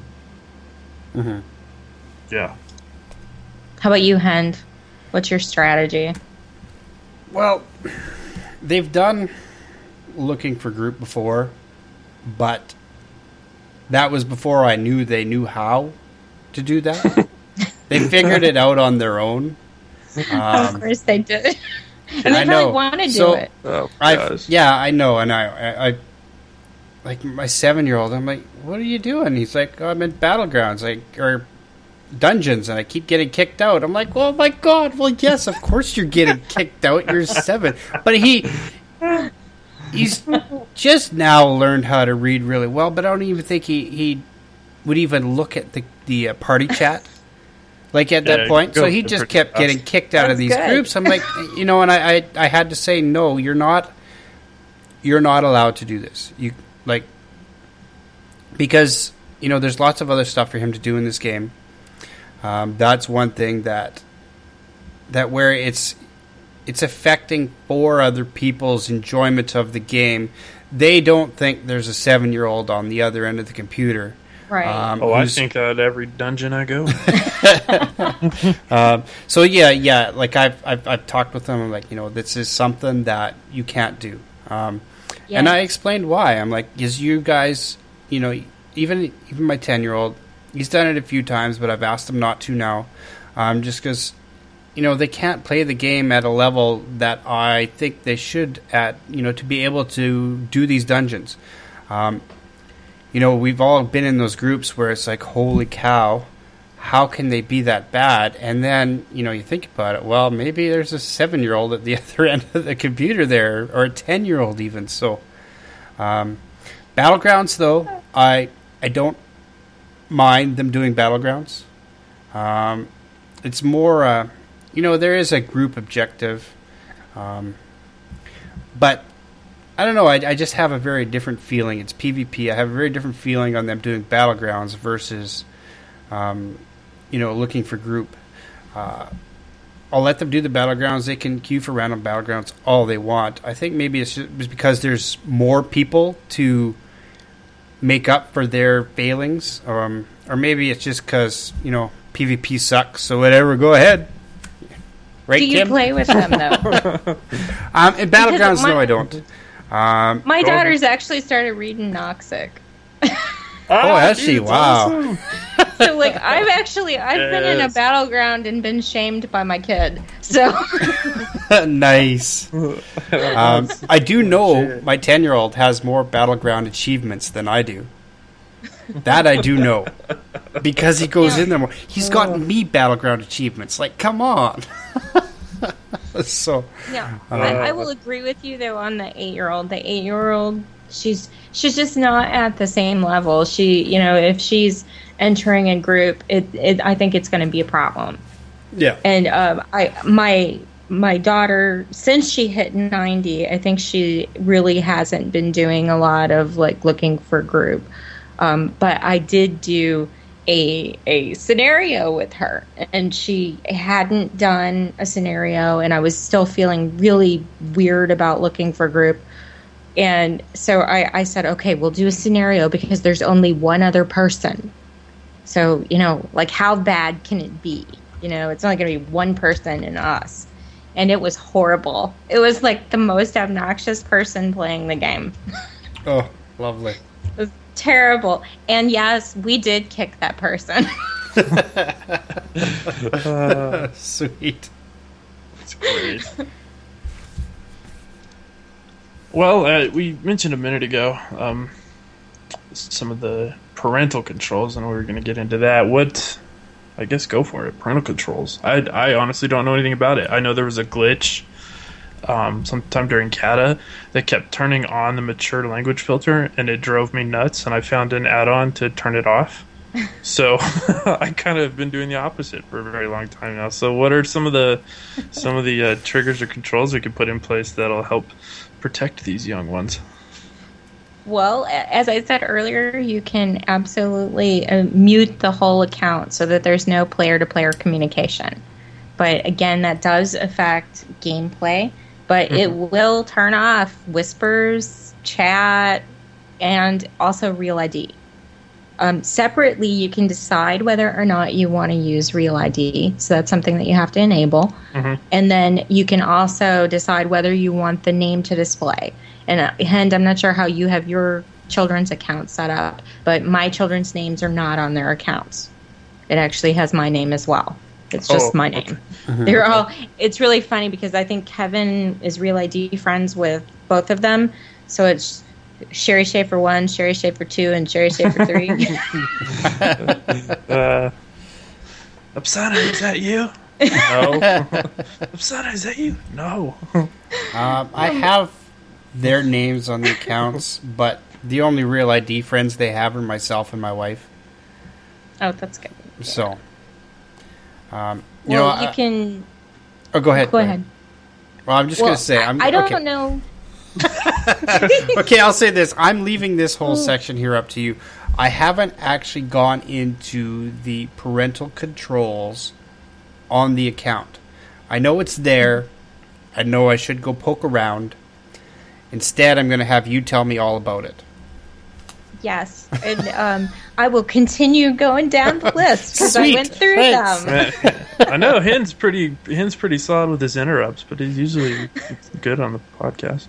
yeah, How about you, Hend? What's your strategy? Well, they've done looking for group before, but that was before I knew they knew how to do that. They figured it out on their own. of Um, course they did. and I they know. probably want to do So- it. oh, I gosh. yeah, I know, and I, I, I like my seven-year-old. I'm like, "What are you doing?" He's like, oh, "I'm in battlegrounds, like or dungeons, and I keep getting kicked out." I'm like, "Oh my god!" Well, yes, of course you're getting kicked out. You're seven, but he he's just now learned how to read really well. But I don't even think he he would even look at the the uh, party chat. Like at that Yeah, point, so go he for just pretty kept fast. getting kicked out of That's these good. groups. I'm like, you know, and I, I, I had to say, no, you're not, you're not allowed to do this. You like, because you know, there's lots of other stuff for him to do in this game. Um, that's one thing that, that where it's, it's affecting four other people's enjoyment of the game. They don't think there's a seven-year-old on the other end of the computer. Right. Um, Oh, I who's- think that at every dungeon I go. Um, so yeah, yeah. Like I've, I've I've talked with them. I'm like, you know, this is something that you can't do. Um, Yeah. And I explained why. I'm like, is you guys, you know, even even my ten year old, he's done it a few times, but I've asked him not to now, um, just because, you know, they can't play the game at a level that I think they should at, you know, to be able to do these dungeons. Um, you know, we've all been in those groups where it's like, holy cow, how can they be that bad? And then, you know, you think about it, well, maybe there's a seven-year-old at the other end of the computer there, or a ten-year-old even. So, um, Battlegrounds, though, I I don't mind them doing Battlegrounds. Um, it's more, uh, you know, there is a group objective, um, but I don't know. I, I just have a very different feeling. It's PvP. I have a very different feeling on them doing battlegrounds versus, um, you know, looking for group. Uh, I'll let them do the battlegrounds. They can queue for random battlegrounds all they want. I think maybe it's just because there's more people to make up for their failings, um, or maybe it's just because, you know, PvP sucks. So whatever, go ahead. Right, Do you Kim? play with them though? um, in battlegrounds, my, no, I don't. Um, My oh, daughter's actually started reading Noxic. Oh, has she? Wow. Awesome. So, like, I've actually I've yes. been in a battleground and been shamed by my kid. So nice. Um, I do know my ten-year-old has more battleground achievements than I do. That I do know because he goes yeah. in there more. He's gotten me battleground achievements. Like, come on. So yeah, uh, I, I will agree with you though on the eight-year-old. The eight-year-old, she's she's just not at the same level. She, you know, if she's entering a group, it, it I think it's going to be a problem. Yeah. And um, I my my daughter, since she hit ninety, I think she really hasn't been doing a lot of like looking for group. Um, but I did do a a scenario with her, and she hadn't done a scenario, and I was still feeling really weird about looking for group. And so I, I said, okay, we'll do a scenario because there's only one other person. So, you know, like how bad can it be? You know, it's only going to be one person and us. And it was horrible. It was like the most obnoxious person playing the game. Oh, lovely. It was terrible. And yes, we did kick that person. uh, Sweet. That's great. Well, uh, we mentioned a minute ago um, some of the parental controls, and we were going to get into that. What, I guess, go for it. Parental controls. I, I honestly don't know anything about it. I know there was a glitch um, sometime during Cata that kept turning on the mature language filter, and it drove me nuts, and I found an add-on to turn it off. So I kind of been doing the opposite for a very long time now. So what are some of the some of the uh, triggers or controls we could put in place that'll help protect these young ones? Well, as I said earlier, you can absolutely uh, mute the whole account so that there's no player-to-player communication. But again, that does affect gameplay. But mm-hmm. it will turn off whispers, chat, and also Real I D. Um, separately, you can decide whether or not you want to use Real I D. So that's something that you have to enable. Mm-hmm. And then you can also decide whether you want the name to display. And, uh, and I'm not sure how you have your children's accounts set up, but my children's names are not on their accounts. It actually has my name as well. It's just oh, my name. Okay. Mm-hmm. They're all. It's really funny because I think Kevin is Real I D friends with both of them. So it's Sherry Schaefer one, Sherry Schaefer two, and Sherry Schaefer three. uh, Upsana, is that you? No. Upsana, is that you? No. Um, I have their names on the accounts, but the only Real I D friends they have are myself and my wife. Oh, that's good. So, um, you well, know, you I, can. Oh, go ahead. Go ahead. Well, I'm just well, going to say, I'm, I don't okay. know. Okay, I'll say this. I'm leaving this whole section here up to you. I haven't actually gone into the parental controls on the account. I know it's there. I know I should go poke around. Instead, I'm going to have you tell me all about it. Yes, and um, I will continue going down the list because I went through Thanks. them. I know Hen's pretty Hen's pretty solid with his interrupts, but he's usually good on the podcast.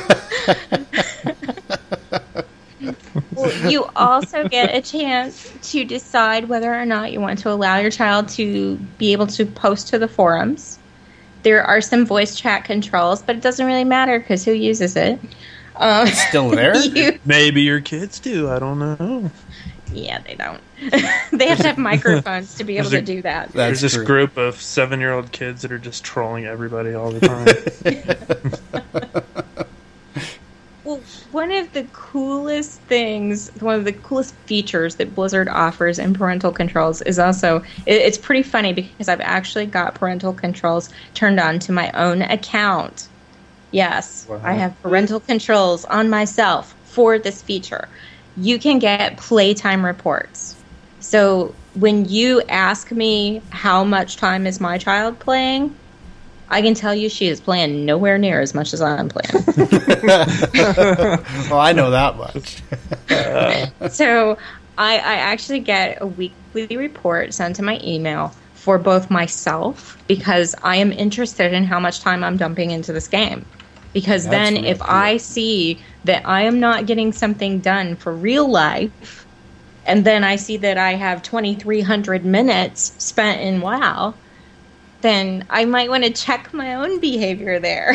Well, you also get a chance to decide whether or not you want to allow your child to be able to post to the forums. There are some voice chat controls, but it doesn't really matter because who uses it? Um, it's still there? you, Maybe your kids do. I don't know. Yeah, they don't. They have to have microphones to be able a, to do that. There's this true. group of seven-year-old kids that are just trolling everybody all the time. Well, one of the coolest things, one of the coolest features that Blizzard offers in parental controls is also, it, it's pretty funny because I've actually got parental controls turned on to my own account. Yes, Wow. I have parental controls on myself for this feature. You can get playtime reports. So when you ask me how much time is my child playing, I can tell you she is playing nowhere near as much as I'm playing. Well, I know that much. So I, I actually get a weekly report sent to my email for both myself, because I am interested in how much time I'm dumping into this game. Because That's then really if cool. I see that I am not getting something done for real life, and then I see that I have twenty-three hundred minutes spent in WoW, then I might want to check my own behavior there.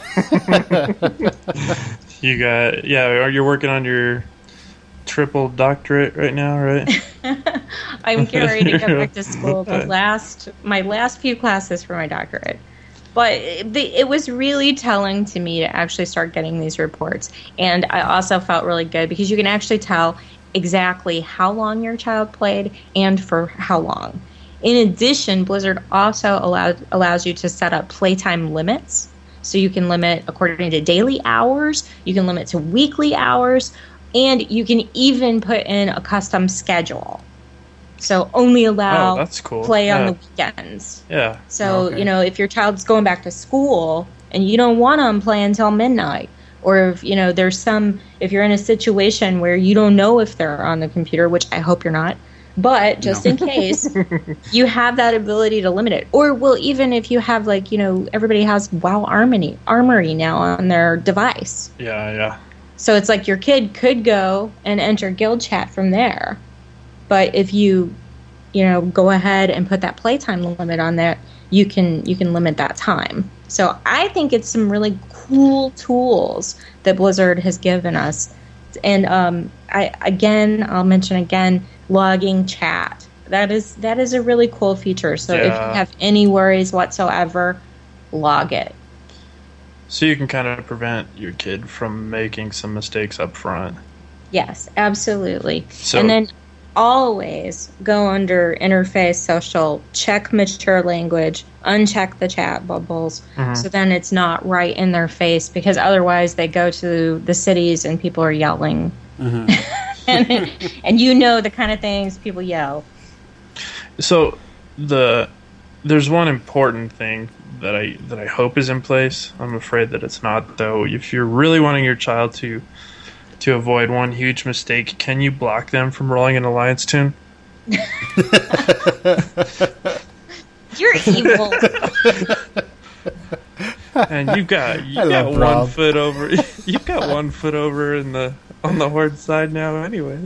You got yeah. Are you working on your triple doctorate right now? Right. I'm getting ready to go back to school. The last, my last few classes for my doctorate. But it, the, it was really telling to me to actually start getting these reports. And I also felt really good because you can actually tell exactly how long your child played and for how long. In addition, Blizzard also allows allows you to set up playtime limits. So you can limit according to daily hours, you can limit to weekly hours, and you can even put in a custom schedule. So only allow Oh, that's cool. play on Yeah. the weekends. Yeah. So, Okay. you know, if your child's going back to school and you don't want them play until midnight, or if, you know, there's some, if you're in a situation where you don't know if they're on the computer, which I hope you're not, but just No. in case, you have that ability to limit it. Or, well, even if you have, like, you know, everybody has WoW Armory, Armory now on their device. Yeah. Yeah. So it's like your kid could go and enter guild chat from there. But if you, you know, go ahead and put that playtime limit on there, you can you can limit that time. So I think it's some really cool tools that Blizzard has given us. And um, I again, I'll mention again, logging chat. That is that is a really cool feature. So if Yeah. you have any worries whatsoever, log it. So you can kind of prevent your kid from making some mistakes up front. Yes, absolutely. So- and then always go under interface social, check mature language, uncheck the chat bubbles, Mhm. so then it's not right in their face, because otherwise they go to the cities and people are yelling. and, and you know the kind of things people yell. So the there's one important thing that I that I hope is in place. I'm afraid that it's not, though. If you're really wanting your child to to avoid one huge mistake, can you block them from rolling an alliance tune? You're evil. And you've got you I got love one Rob. foot over you've got one foot over in the on the horde side now anyways.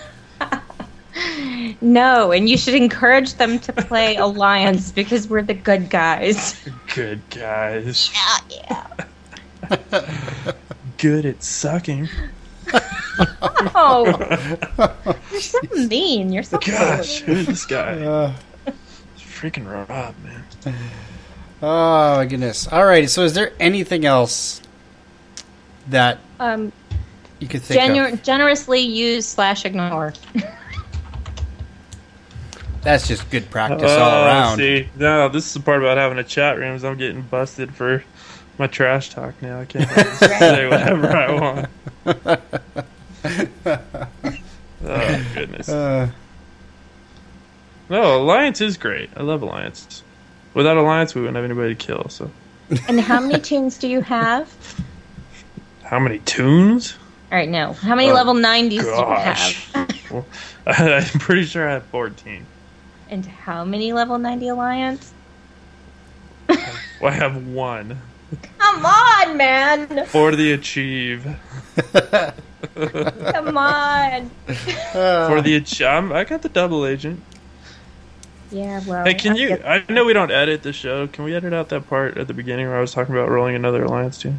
No, and you should encourage them to play Alliance because we're the good guys. Good guys. Yeah, yeah. Good at sucking. Oh, you're so mean. You're so Gosh, who's this guy? Uh, It's freaking Rob, man. oh my goodness! All right. So, is there anything else that Um, you could think genu- of? generously use slash ignore. That's just good practice Oh, all around. See, no, this is the part about having a chat room is I'm getting busted for my trash talk now. I can't just say whatever I want. Oh, goodness. Uh, No, Alliance is great. I love Alliance. Without Alliance, we wouldn't have anybody to kill. So, And how many tunes do you have? how many tunes? All right, no. How many Oh, level nineties do you Gosh. have? Well, I'm pretty sure I have fourteen. And how many level ninety Alliance? Well, I have one. Come on, man! For the achieve. Come on! For the achieve. I got the double agent. Yeah, well. Hey, can I you? get- I know we don't edit the show. Can we edit out that part at the beginning where I was talking about rolling another Alliance team?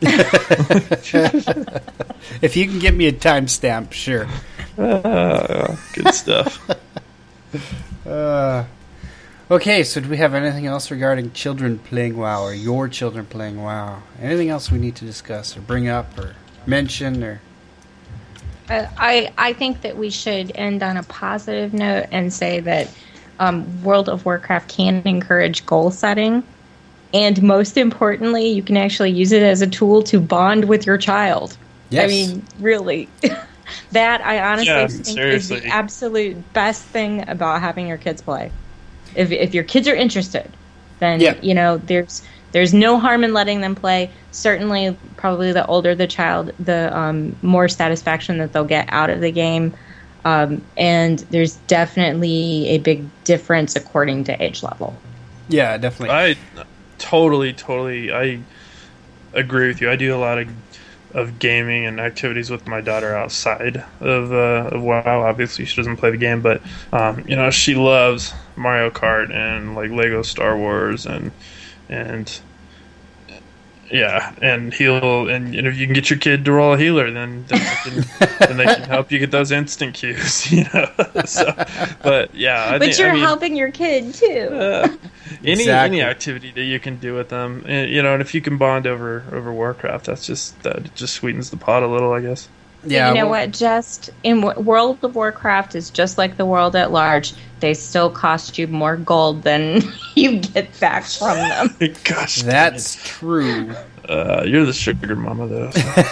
if you can give me a timestamp, sure. Uh, good stuff. Uh, okay, so do we have anything else regarding children playing WoW or your children playing WoW? Anything else we need to discuss or bring up or mention or? Uh, I I think that we should end on a positive note and say that um, World of Warcraft can encourage goal setting, and most importantly, you can actually use it as a tool to bond with your child. Yes. I mean, really. That, I honestly Yeah, think seriously. is the absolute best thing about having your kids play. If if your kids are interested, then, Yeah. you know, there's there's no harm in letting them play. Certainly, probably the older the child, the um, more satisfaction that they'll get out of the game. Um, and there's definitely a big difference according to age level. Yeah, definitely. I totally, totally, I agree with you. I do a lot of of gaming and activities with my daughter outside of, uh, of WoW. Obviously, she doesn't play the game, but um, you know, she loves Mario Kart and like Lego Star Wars and and yeah, and heal. And, and if you can get your kid to roll a healer, then then they can, then they can help you get those instant queues. You know, so but yeah, I But think, you're I mean, helping your kid, too. uh, any Exactly. any activity that you can do with them, and, you know, and if you can bond over over Warcraft, that's just that just sweetens the pot a little, I guess. yeah, you know well, what? Just in w- World of Warcraft is just like the world at large. They still cost you more gold than you get back from them. Gosh, that's true. uh, you're the sugar mama, though.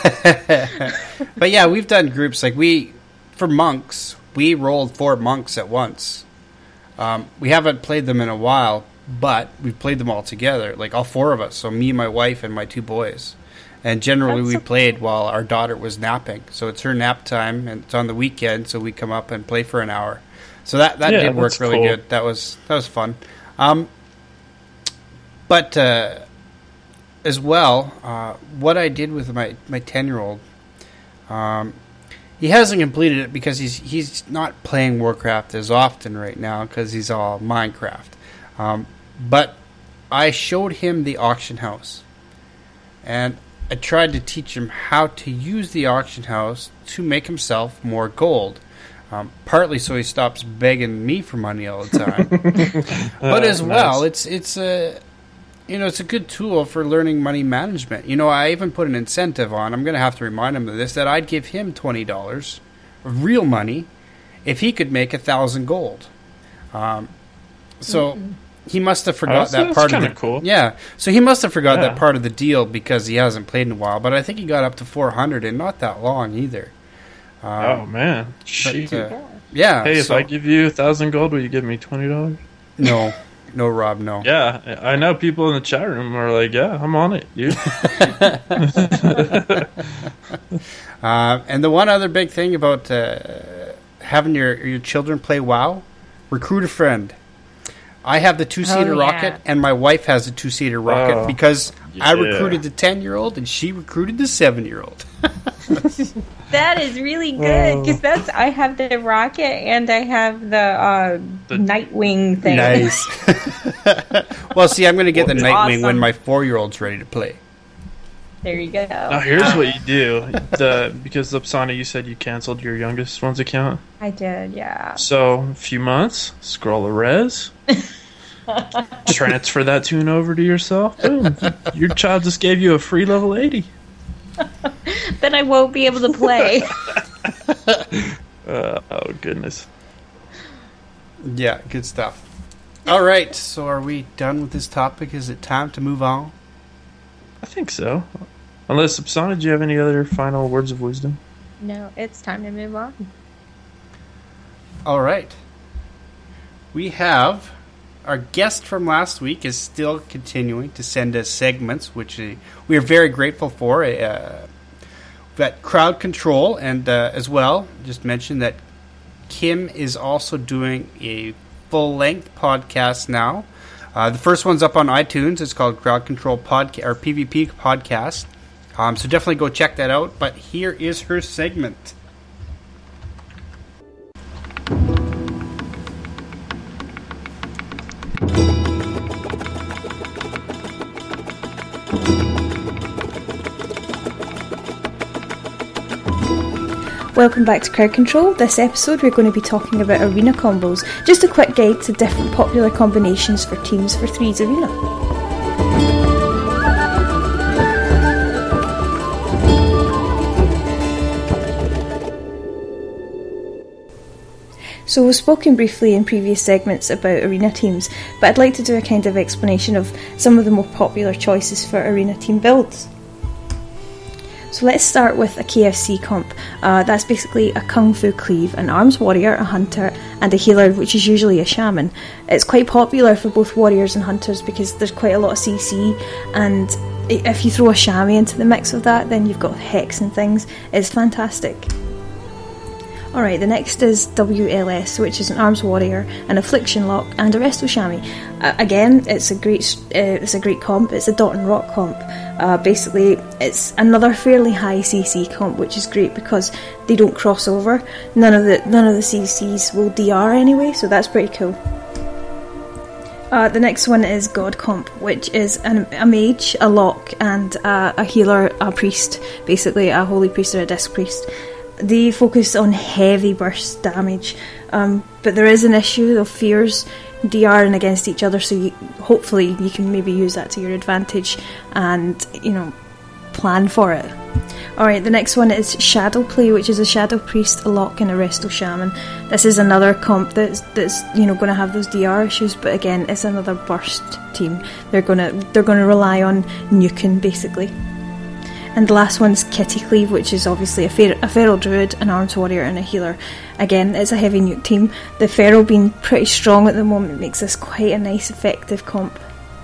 So. But yeah, we've done groups like we for monks. We rolled four monks at once. Um, we haven't played them in a while, but we've played them all together, like all four of us. So me, my wife, and my two boys. And generally, That's we so- played while our daughter was napping. So it's her nap time, and it's on the weekend. So we come up and play for an hour. So that that Yeah, did work that's really cool. good. That was that was fun. Um, but uh, as well, uh, what I did with my my ten year old, um, he hasn't completed it because he's he's not playing Warcraft as often right now because he's all Minecraft. Um, but I showed him the auction house, and I tried to teach him how to use the auction house to make himself more gold. Um, partly so he stops begging me for money all the time, but Uh, as well, nice. it's it's a you know it's a good tool for learning money management. You know, I even put an incentive on. I'm going to have to remind him of this, that I'd give him twenty dollars of real money if he could make a thousand gold. Um, so he must have forgot that's- that that's part of kinda the cool. yeah. So he must have forgot Yeah. that part of the deal because he hasn't played in a while. But I think he got up to four hundred and not that long either. Oh man, But, Shoot. uh, yeah. Hey, if so- I give you a thousand gold, will you give me twenty dollars? no, no, Rob, no. Yeah, I know people in the chat room are like, "Yeah, I'm on it, dude." Uh, and the one other big thing about uh, having your your children play WoW, recruit a friend. I have the two-seater Oh, yeah. rocket, and my wife has a two-seater rocket Oh, because I yeah. recruited the ten-year-old and she recruited the seven-year-old. That is really good because that's I have the rocket and I have the, uh, The- Nightwing thing. Nice. Well, see, I'm going to get the Well, Nightwing when awesome. my four-year-old's ready to play. There you go. Now here's what you do. The because Lipsana, you said you canceled your youngest one's account. I did, yeah. So a few months, scroll the res, transfer that tune over to yourself. Boom, your child just gave you a free level eighty. Then I won't be able to play. Uh, oh goodness. Yeah, good stuff. All right, so are we done with this topic? Is it time to move on? I think so. Unless Lipsana, do you have any other final words of wisdom? No, it's time to move on. All right. We have our guest from last week is still continuing to send us segments, which uh, we are very grateful for. Uh, we've got Crowd Control, and uh, as well, just mention that Kim is also doing a full-length podcast now. Uh, the first one's up on iTunes. It's called Crowd Control Podcast or P V P Podcast. Um, so definitely go check that out. But here is her segment. Welcome back to Crowd Control. This episode we're going to be talking about arena combos. Just a quick guide to different popular combinations for Teams for Threes Arena. So we've spoken briefly in previous segments about arena teams, but I'd like to do a kind of explanation of some of the more popular choices for arena team builds. So let's start with a K F C comp. Uh, that's basically a Kung Fu Cleave, an arms warrior, a hunter, and a healer, which is usually a shaman. It's quite popular for both warriors and hunters because there's quite a lot of C C, and if you throw a chamois into the mix of that, then you've got hex and things. It's fantastic. Alright, the next is W L S, which is an arms warrior, an affliction lock, and a resto chamois. Uh, again, it's a great uh, it's a great comp. It's a dot and rock comp. Uh, basically, it's another fairly high C C comp, which is great because they don't cross over. None of the none of the C Cs will D R anyway, so that's pretty cool. Uh, the next one is God comp, which is an, a mage, a lock, and uh, a healer, a priest, basically a holy priest or a disc priest. They focus on heavy burst damage, um, but there is an issue of fears DRing against each other, so you, hopefully you can maybe use that to your advantage and, you know, plan for it. Alright, the next one is Shadow Play, which is a Shadow Priest, a Lock, and a Resto Shaman. This is another comp that's, that's you know, going to have those D R issues, but again, it's another burst team. They're going to they're going to rely on nuking, basically. And the last one's Kitty Cleave, which is obviously a, fer- a Feral Druid, an Arms Warrior, and a Healer. Again, it's a heavy nuke team. The Feral being pretty strong at the moment makes this quite a nice, effective comp.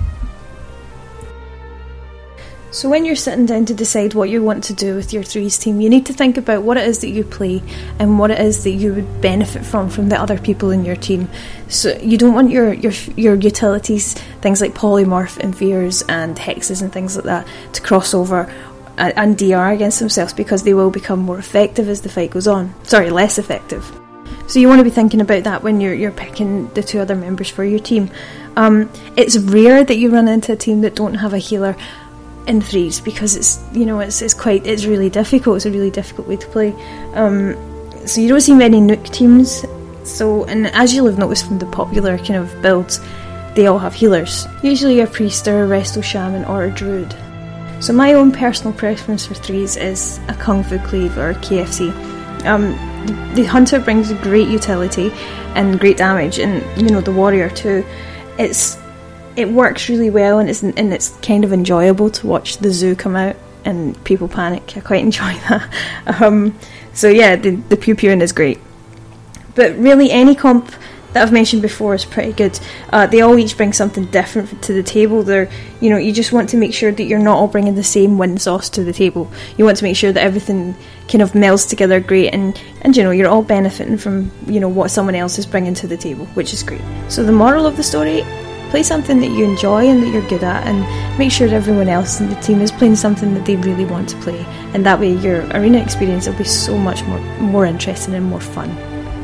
So when you're sitting down to decide what you want to do with your threes team, you need to think about what it is that you play and what it is that you would benefit from from the other people in your team. So you don't want your your, your utilities, things like polymorph and veers and hexes and things like that, to cross over and D R against themselves, because they will become more effective as the fight goes on. Sorry, less effective. So you want to be thinking about that when you're you're picking the two other members for your team. Um, it's rare that you run into a team that don't have a healer in threes, because it's you know it's it's quite it's really difficult. It's a really difficult way to play. Um, so you don't see many nuke teams. So, and as you'll have noticed from the popular kind of builds, they all have healers. Usually a priest or a resto shaman or a druid. So my own personal preference for threes is a Kung Fu Cleave or a K F C. Um, the, the hunter brings great utility and great damage, and you know the warrior too. It's it works really well, and it's and it's kind of enjoyable to watch the zoo come out and people panic. I quite enjoy that. Um, so yeah, the the pew pewing is great. But really, any comp that I've mentioned before is pretty good. Uh, they all each bring something different to the table. They're, you know, you just want to make sure that you're not all bringing the same win sauce to the table. You want to make sure that everything kind of melds together great, and, and you know, you're all benefiting from, you know, what someone else is bringing to the table, which is great. So the moral of the story: play something that you enjoy and that you're good at, and make sure that everyone else in the team is playing something that they really want to play, and that way your arena experience will be so much more more interesting and more fun.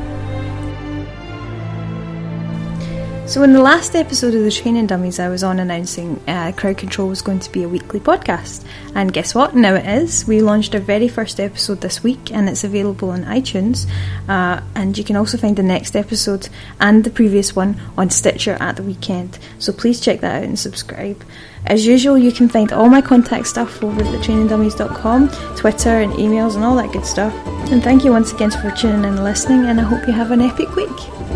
So in the last episode of the Training Dummies, I was on announcing uh, Crowd Control was going to be a weekly podcast, and guess what? Now it is. We launched our very first episode this week, and it's available on iTunes, uh, and you can also find the next episode and the previous one on Stitcher at the weekend, so please check that out and subscribe. As usual, you can find all my contact stuff over at the training dummies dot com, Twitter and emails and all that good stuff. And thank you once again for tuning in and listening, and I hope you have an epic week.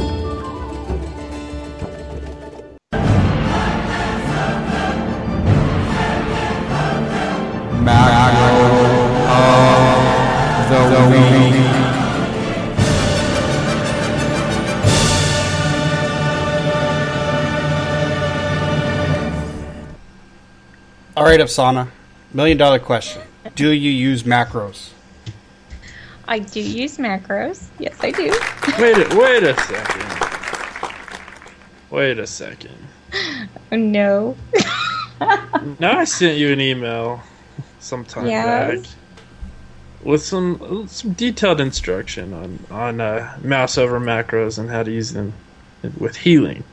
Alright, Afsana, million dollar question. Do you use macros? I do use macros. Yes, I do. Wait a, wait a second. Wait a second. No. Now I sent you an email sometime Yes. back with some some detailed instruction on on uh, mouse over macros and how to use them with healing.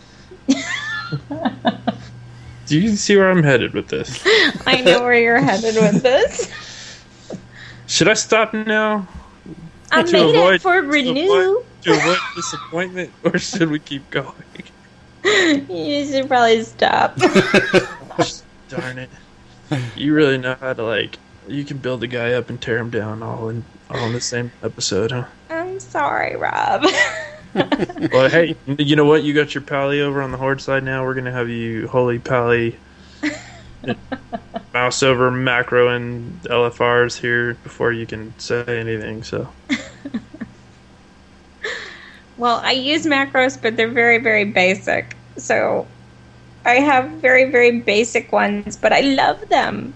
Do you see where I'm headed with this? I know where you're headed with this. Should I stop now? I To made avoid- it for to renew. avoid- To avoid disappointment, or should we keep going? You should probably stop. Darn it! You really know how to, like, you can build a guy up and tear him down all in all in the same episode, huh? I'm sorry, Rob. Well, hey, you know what? You got your pally over on the Horde side now. We're gonna have you holy pally, mouse over macro and L F Rs here before you can say anything. So. Well, I use macros, but they're very, very basic. So I have very, very basic ones, but I love them.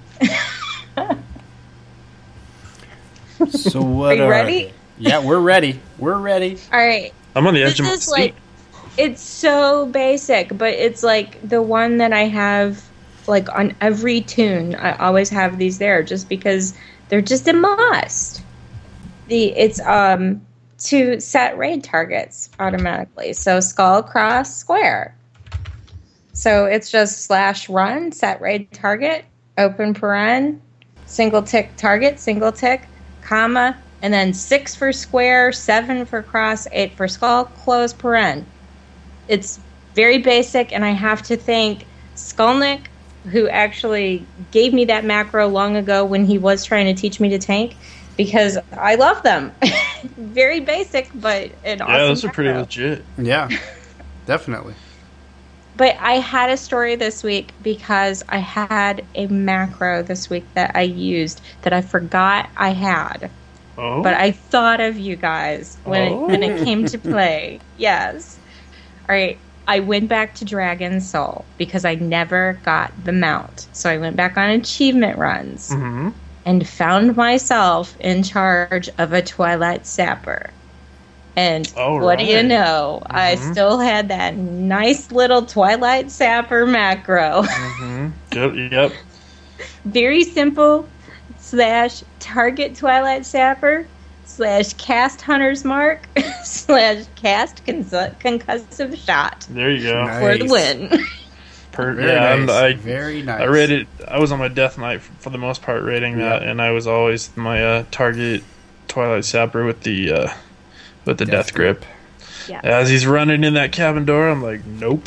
So what? Are you are ready? they? Yeah, we're ready. We're ready. All right. I'm on the edge This of my is seat. like, it's so basic, but it's like the one that I have, like on every tune. I always have these there, just because they're just a must. The it's um to set raid targets automatically. So skull, cross, square. So it's just slash run, set raid target, open paren, single tick target, single tick, comma, and then six for square, seven for cross, eight for skull, close paren. It's very basic, and I have to thank Skulnick, who actually gave me that macro long ago when he was trying to teach me to tank, because I love them. Very basic, but an awesome Yeah, those are pretty macro. legit. Yeah, definitely. But I had a story this week because I had a macro this week that I used that I forgot I had. Oh, But I thought of you guys when, Oh. it, when it came to play. Yes. All right. I went back to Dragon Soul because I never got the mount. So I went back on achievement runs hmm and found myself in charge of a Twilight Sapper. And All what do you right. know? I Mhm. still had that nice little Twilight Sapper macro. hmm Yep, yep. Very simple. Slash target Twilight Sapper. Slash cast Hunter's Mark. Slash cast cons- concussive shot. There you go. Nice. For the win. Per- Very yeah, nice. and I, Very nice. I read it. I was on my Death Knight for, for the most part rating that, Yeah. and I was always my uh, target Twilight Sapper with the uh, with the Death, Death Grip. Grip. Yeah. As he's running in that cabin door, I'm like, nope.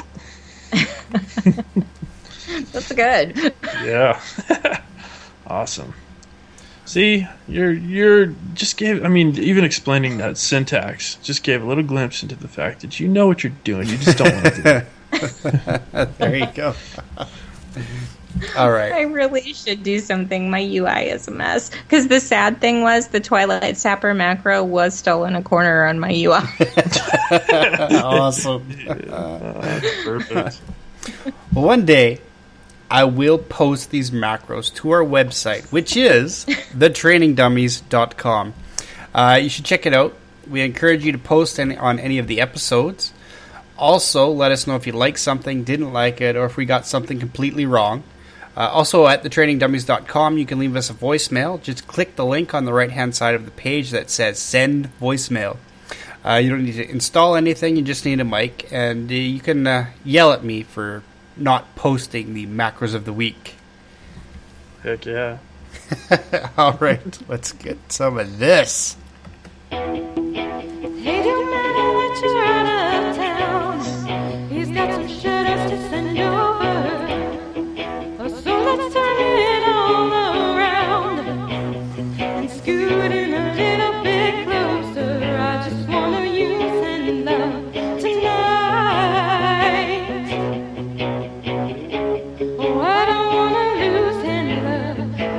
That's good. Yeah, awesome. See, you're you're just gave. I mean, even explaining that syntax just gave a little glimpse into the fact that you know what you're doing. You just don't want to do it. There you go. All I right. really should do something. My U I is a mess. Because the sad thing was the Twilight Sapper macro was still in a corner on my U I. Awesome. Uh, perfect. Well, one day, I will post these macros to our website, which is the training dummies dot com. Uh, you should check it out. We encourage you to post any, on any of the episodes. Also, let us know if you like something, didn't like it, or if we got something completely wrong. Uh, also, at the training dummies dot com, you can leave us a voicemail. Just click the link on the right-hand side of the page that says Send Voicemail. Uh, you don't need to install anything. You just need a mic, and uh, you can uh, yell at me for not posting the macros of the week. Heck yeah. All right, let's get some of this. Hey, don't matter that you're out of town. He's got some shooters to send over. Oh, so let's turn it all around and scoot in a little bit closer. I just wanna use and love tonight. Oh, I don't wanna lose and love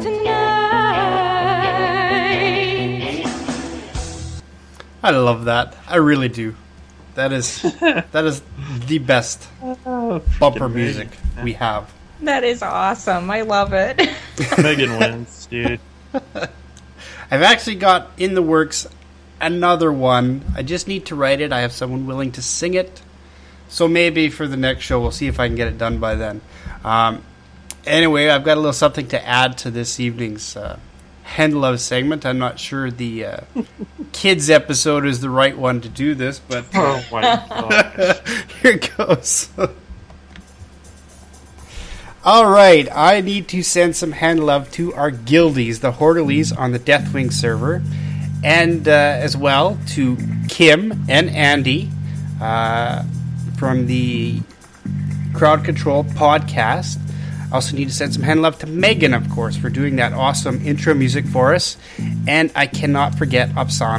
tonight. I love that. I really do. That is that is the best bumper music we have. That is awesome. I love it. Megan wins, dude. I've actually got in the works another one. I just need to write it. I have someone willing to sing it. So maybe for the next show, we'll see if I can get it done by then. Um, anyway, I've got a little something to add to this evening's uh, Hen Love segment. I'm not sure the uh, kids episode is the right one to do this, but uh, Oh my god. here it goes. All right, I need to send some hand love to our guildies, the Horderlies on the Deathwing server, and uh, as well to Kim and Andy uh, from the Crowd Control podcast. I also need to send some hand love to Megan, of course, for doing that awesome intro music for us. And I cannot forget Apsana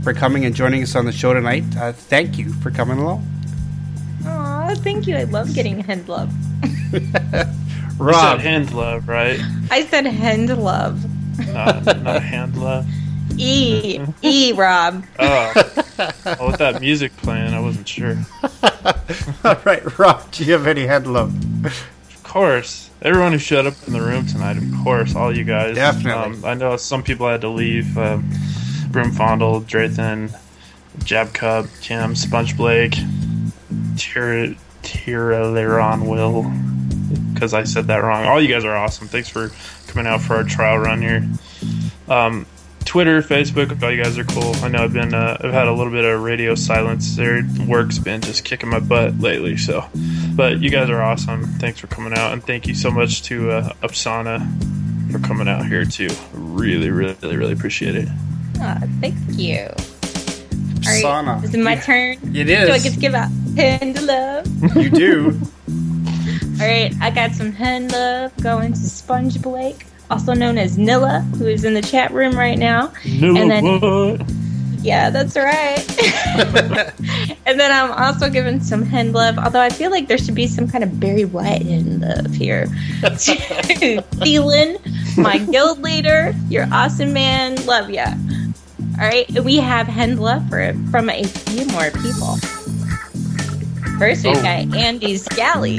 for coming and joining us on the show tonight. Uh, thank you for coming along. Aw, thank you. I love getting hand love. You Rob, said hand love, right? I said hand love. Not, not hand love. E. E, Rob. Oh. Well, with that music playing, I wasn't sure. all right, Rob, do you have any head love? Of course. Everyone who showed up in the room tonight, of course, all you guys. Definitely. Um, I know some people had to leave. Um, Broom Fondle, Drathan, Jab Cub, Kim, Sponge Blake, Tira, Tiraleron Will, because I said that wrong. All you guys are awesome. Thanks for coming out for our trial run here. Um, Twitter, Facebook, all you guys are cool. I know I've been, uh, I've had a little bit of radio silence. Their work's been just kicking my butt lately, so. But you guys are awesome. Thanks for coming out, and thank you so much to uh, Upsana for coming out here too. Really, really, really, really appreciate it. Aw, thank you. All right, Sauna. is it my turn? It Do I is. get to give out hand love? You do. All right, I got some hand love going to Sponge Blake, also known as Nilla, who is in the chat room right now. No, And then- what? Yeah, that's right. And then I'm also giving some hand love, although I feel like there should be some kind of Barry White hand love here. To Thielen, my guild leader, you're awesome, man. Love ya. All right, we have hand love for from a few more people. First, we Oh. got Andy Scally,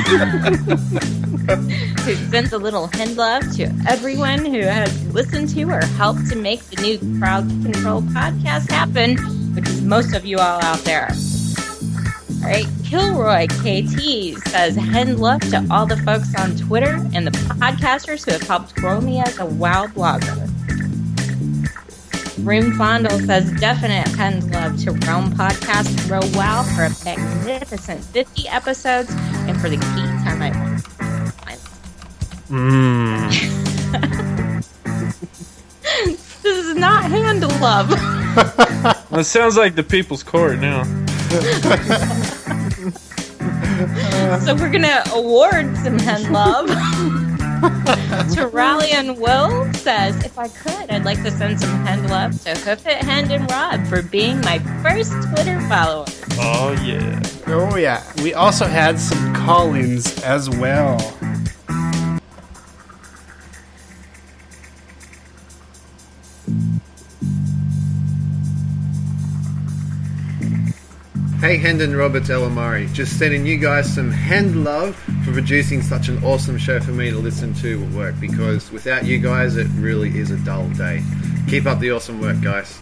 who sends a little hand love to everyone who has listened to or helped to make the new Crowd Control podcast happen, which is most of you all out there. All right, Kilroy K T says hand love to all the folks on Twitter and the podcasters who have helped grow me as a WoW blogger. Room Fondle says definite hand love to Realm Podcast and Row WoW for a magnificent fifty episodes and for the key time I Mmm. This is not hand love. Well, it sounds like the People's Court now. So we're gonna award some hand love. To Rallian Will says, if I could, I'd like to send some hand love to Hoofit, Hand, and Rod for being my first Twitter follower. Oh, yeah. Oh, yeah. We also had some call-ins as well. Hey Hendon Roberts Elamari, just sending you guys some hand love for producing such an awesome show for me to listen to at work, because without you guys it really is a dull day. Keep up the awesome work, guys.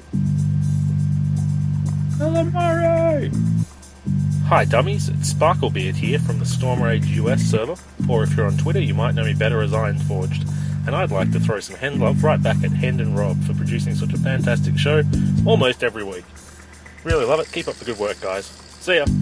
Calamari! Hi dummies, it's Sparklebeard here from the Storm Rage U S server, or if you're on Twitter you might know me better as Ironforged, and I'd like to throw some hand love right back at Hendon Rob for producing such a fantastic show almost every week. Really love it, keep up the good work guys. See ya!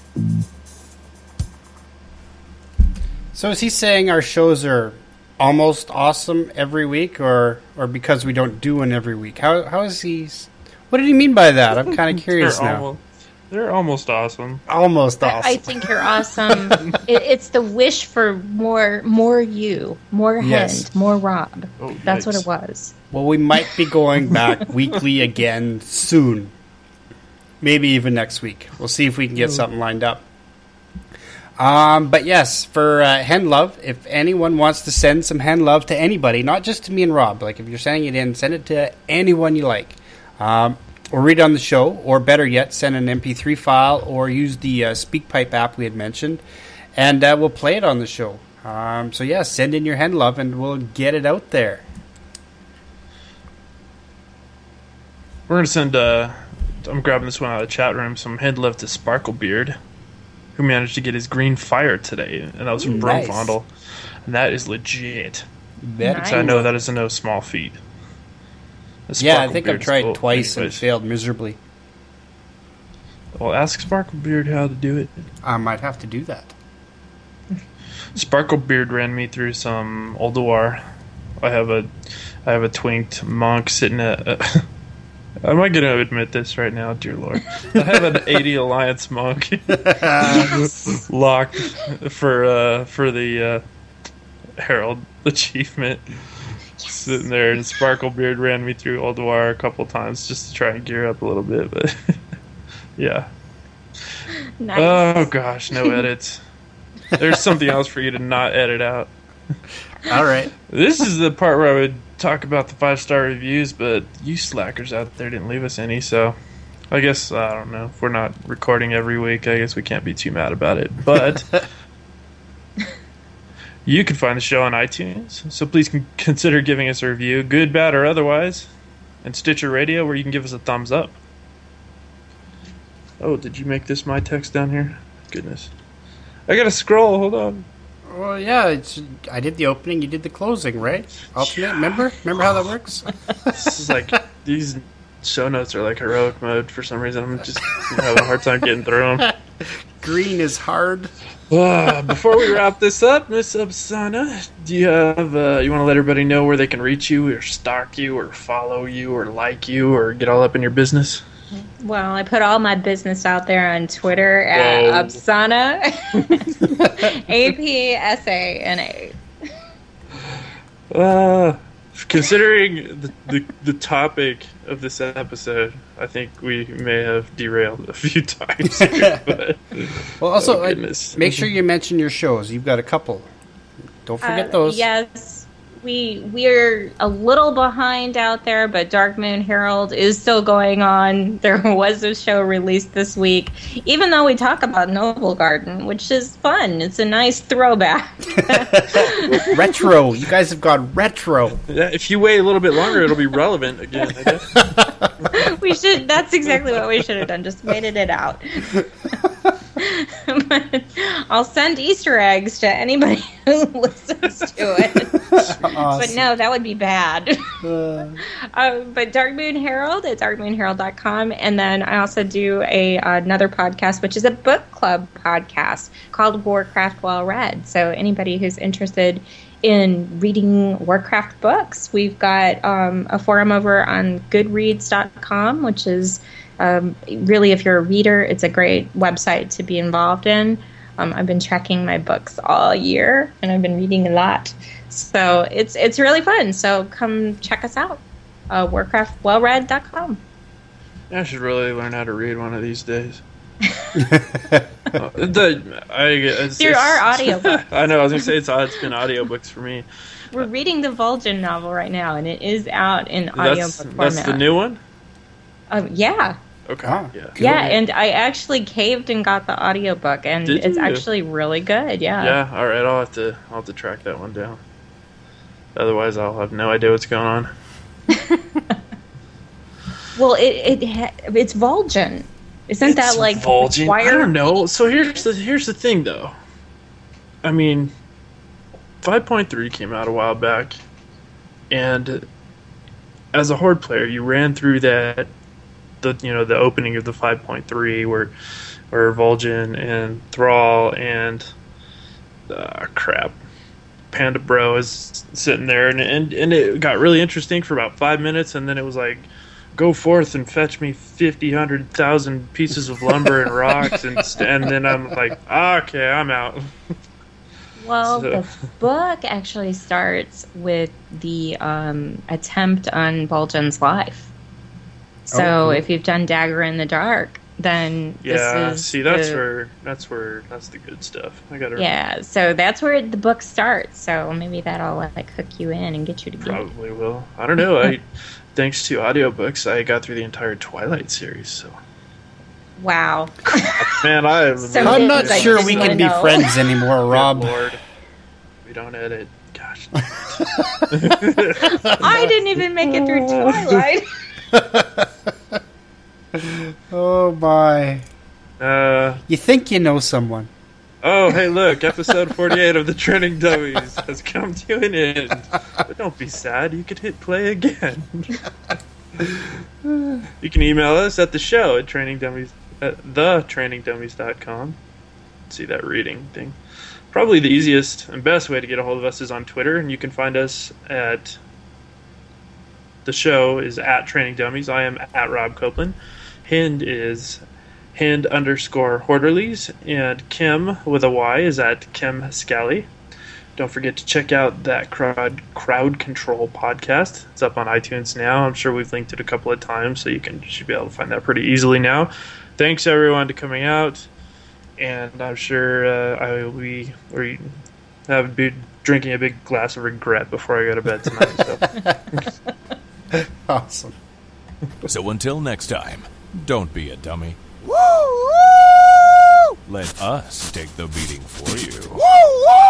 So is he saying our shows are almost awesome every week, or or because we don't do one every week? How how is he? What did he mean by that? I'm kind of curious They're now. almost, they're almost awesome. Almost I, awesome. I think you're awesome. it, it's the wish for more, more you, more Yes. Hand, more Rob. Oh, That's what yikes. it was. Well, we might be going back weekly again soon. Maybe even next week. We'll see if we can get something lined up. Um, but yes, for uh, hand love, if anyone wants to send some hand love to anybody, not just to me and Rob, like if you're sending it in, send it to anyone you like. Um, or read it on the show, or better yet, send an M P three file, or use the uh, SpeakPipe app we had mentioned, and uh, we'll play it on the show. Um, so yeah, send in your hand love, and we'll get it out there. We're going to send, uh, I'm grabbing this one out of the chat room, some hand love to Sparklebeard, who managed to get his green fire today, and that was from Ooh, Brum nice. Fondle. And that is legit. Bet. Nice. So I know that is a no small feat. The Yeah, I think I've Sparklebeard's tried cool. twice and Anyways, failed miserably. Well, ask Sparklebeard how to do it. I might have to do that. Sparklebeard ran me through some Ulduar. I have a, I have a twinked monk sitting at. Uh, am I going to admit this right now, dear Lord? I have an eighty Alliance monk locked for uh, for the uh, Herald achievement, sitting there, and Sparklebeard ran me through Old War a couple times just to try and gear up a little bit, but yeah. Nice. Oh gosh, no edits. There's something else for you to not edit out. All right. This is the part where I would talk about the five-star reviews, but you slackers out there didn't leave us any, so I guess, I don't know, if we're not recording every week, I guess we can't be too mad about it. But you can find the show on iTunes, so please con- consider giving us a review, good, bad, or otherwise, and Stitcher Radio, where you can give us a thumbs up. Oh, did you make this my text down here? Goodness. I gotta scroll, hold on. Well, yeah, it's, I did the opening, you did the closing, right? Alternate, remember? Remember how that works? This is like, these show notes are like heroic mode for some reason. I'm just having a hard time getting through them. Green is hard. Uh, before we wrap this up, Miss Absana, do you have, uh, you want to let everybody know where they can reach you, or stalk you, or follow you, or like you, or get all up in your business? Well, I put all my business out there on Twitter at Whoa. Absana. A P S A N A. Uh, considering the, the the topic of this episode, I think we may have derailed a few times here, but, Well, also, oh, uh, goodness. make sure you mention your shows. You've got a couple. Don't forget Uh, those. Yes. We we're a little behind out there, but Dark Moon Herald is still going on. There was a show released this week, even though we talk about Noble Garden, which is fun. It's a nice throwback. Retro. You guys have got retro. Yeah, if you wait a little bit longer, it'll be relevant again, I guess. We should. That's exactly what we should have done. Just waited it out. But I'll send Easter eggs to anybody who listens to it. Awesome. But no, that would be bad. Uh, uh, but Dark Moon Herald at dark moon herald dot com, and then I also do a another podcast, which is a book club podcast called Warcraft Well Read. So anybody who's interested in reading Warcraft books, we've got um, a forum over on goodreads dot com, which is um, really, if you're a reader, it's a great website to be involved in. Um, I've been tracking my books all year, and I've been reading a lot. So it's it's really fun. So come check us out. Uh, warcraft well read dot com. I should really learn how to read one of these days. uh, the, I, it's, There it's, are audiobooks. I know, I was going to say it's, it's been audiobooks for me. We're reading the Vulcan novel right now, and it is out in That's, audiobook format. that's the new one? Um, yeah. Okay. Ah, yeah. cool. Yeah, and I actually caved and got the audiobook, and Did it's you? actually really good. Yeah. Yeah, all right. I'll have to I'll have to track that one down. Otherwise, I'll have no idea what's going on. Well, it it ha- it's Vulcan. Isn't that It's like Vulcan? I wire? don't know. So here's the here's the thing, though. I mean, five point three came out a while back, and as a Horde player, you ran through that. The you know the opening of the five point three where where Vulcan and Thrall and uh, crap Panda Bro is sitting there, and, and and it got really interesting for about five minutes, and then it was like, go forth and fetch me fifty, hundred thousand pieces of lumber and rocks, and and then I'm like, ah, okay, I'm out. Well, So- the book actually starts with the um, attempt on Vulcan's life. So Oh, cool. if you've done Dagger in the Dark, then Yeah, this is see, that's the- where that's where that's the good stuff. I gotta Yeah, so that's where the book starts. So maybe that'll like hook you in and get you to get it. probably will. I don't know. I thanks to audiobooks, I got through the entire Twilight series. So Wow. man, I am. So I'm good, not like, sure didn't we wanna can be know. friends anymore, Rob. Good Lord, we don't edit. Gosh, I didn't even make it through Twilight. Oh my. uh, You think you know someone. oh hey, look, episode forty-eight of the Training Dummies has come to an end. But don't be sad. You can hit play again. You can email us at the show at training dummies at the training dummies dot com. See that reading thing. Probably the easiest and best way to get a hold of us is on Twitter, and you can find us at the show is at Training Dummies. I am at Rob Copeland. Hind is Hind underscore Horderlies, and Kim with a Y is at Kim Scally. don't forget to check out that crowd crowd control podcast. It's up on iTunes now. I'm sure we've linked it a couple of times, so you can you should be able to find that pretty easily now. Thanks everyone to coming out, and I'm sure uh, I will be or have be drinking a big glass of regret before I go to bed tonight. So. Awesome. So until next time, don't be a dummy. Woo! Woo! Let us take the beating for you. Woo! Woo!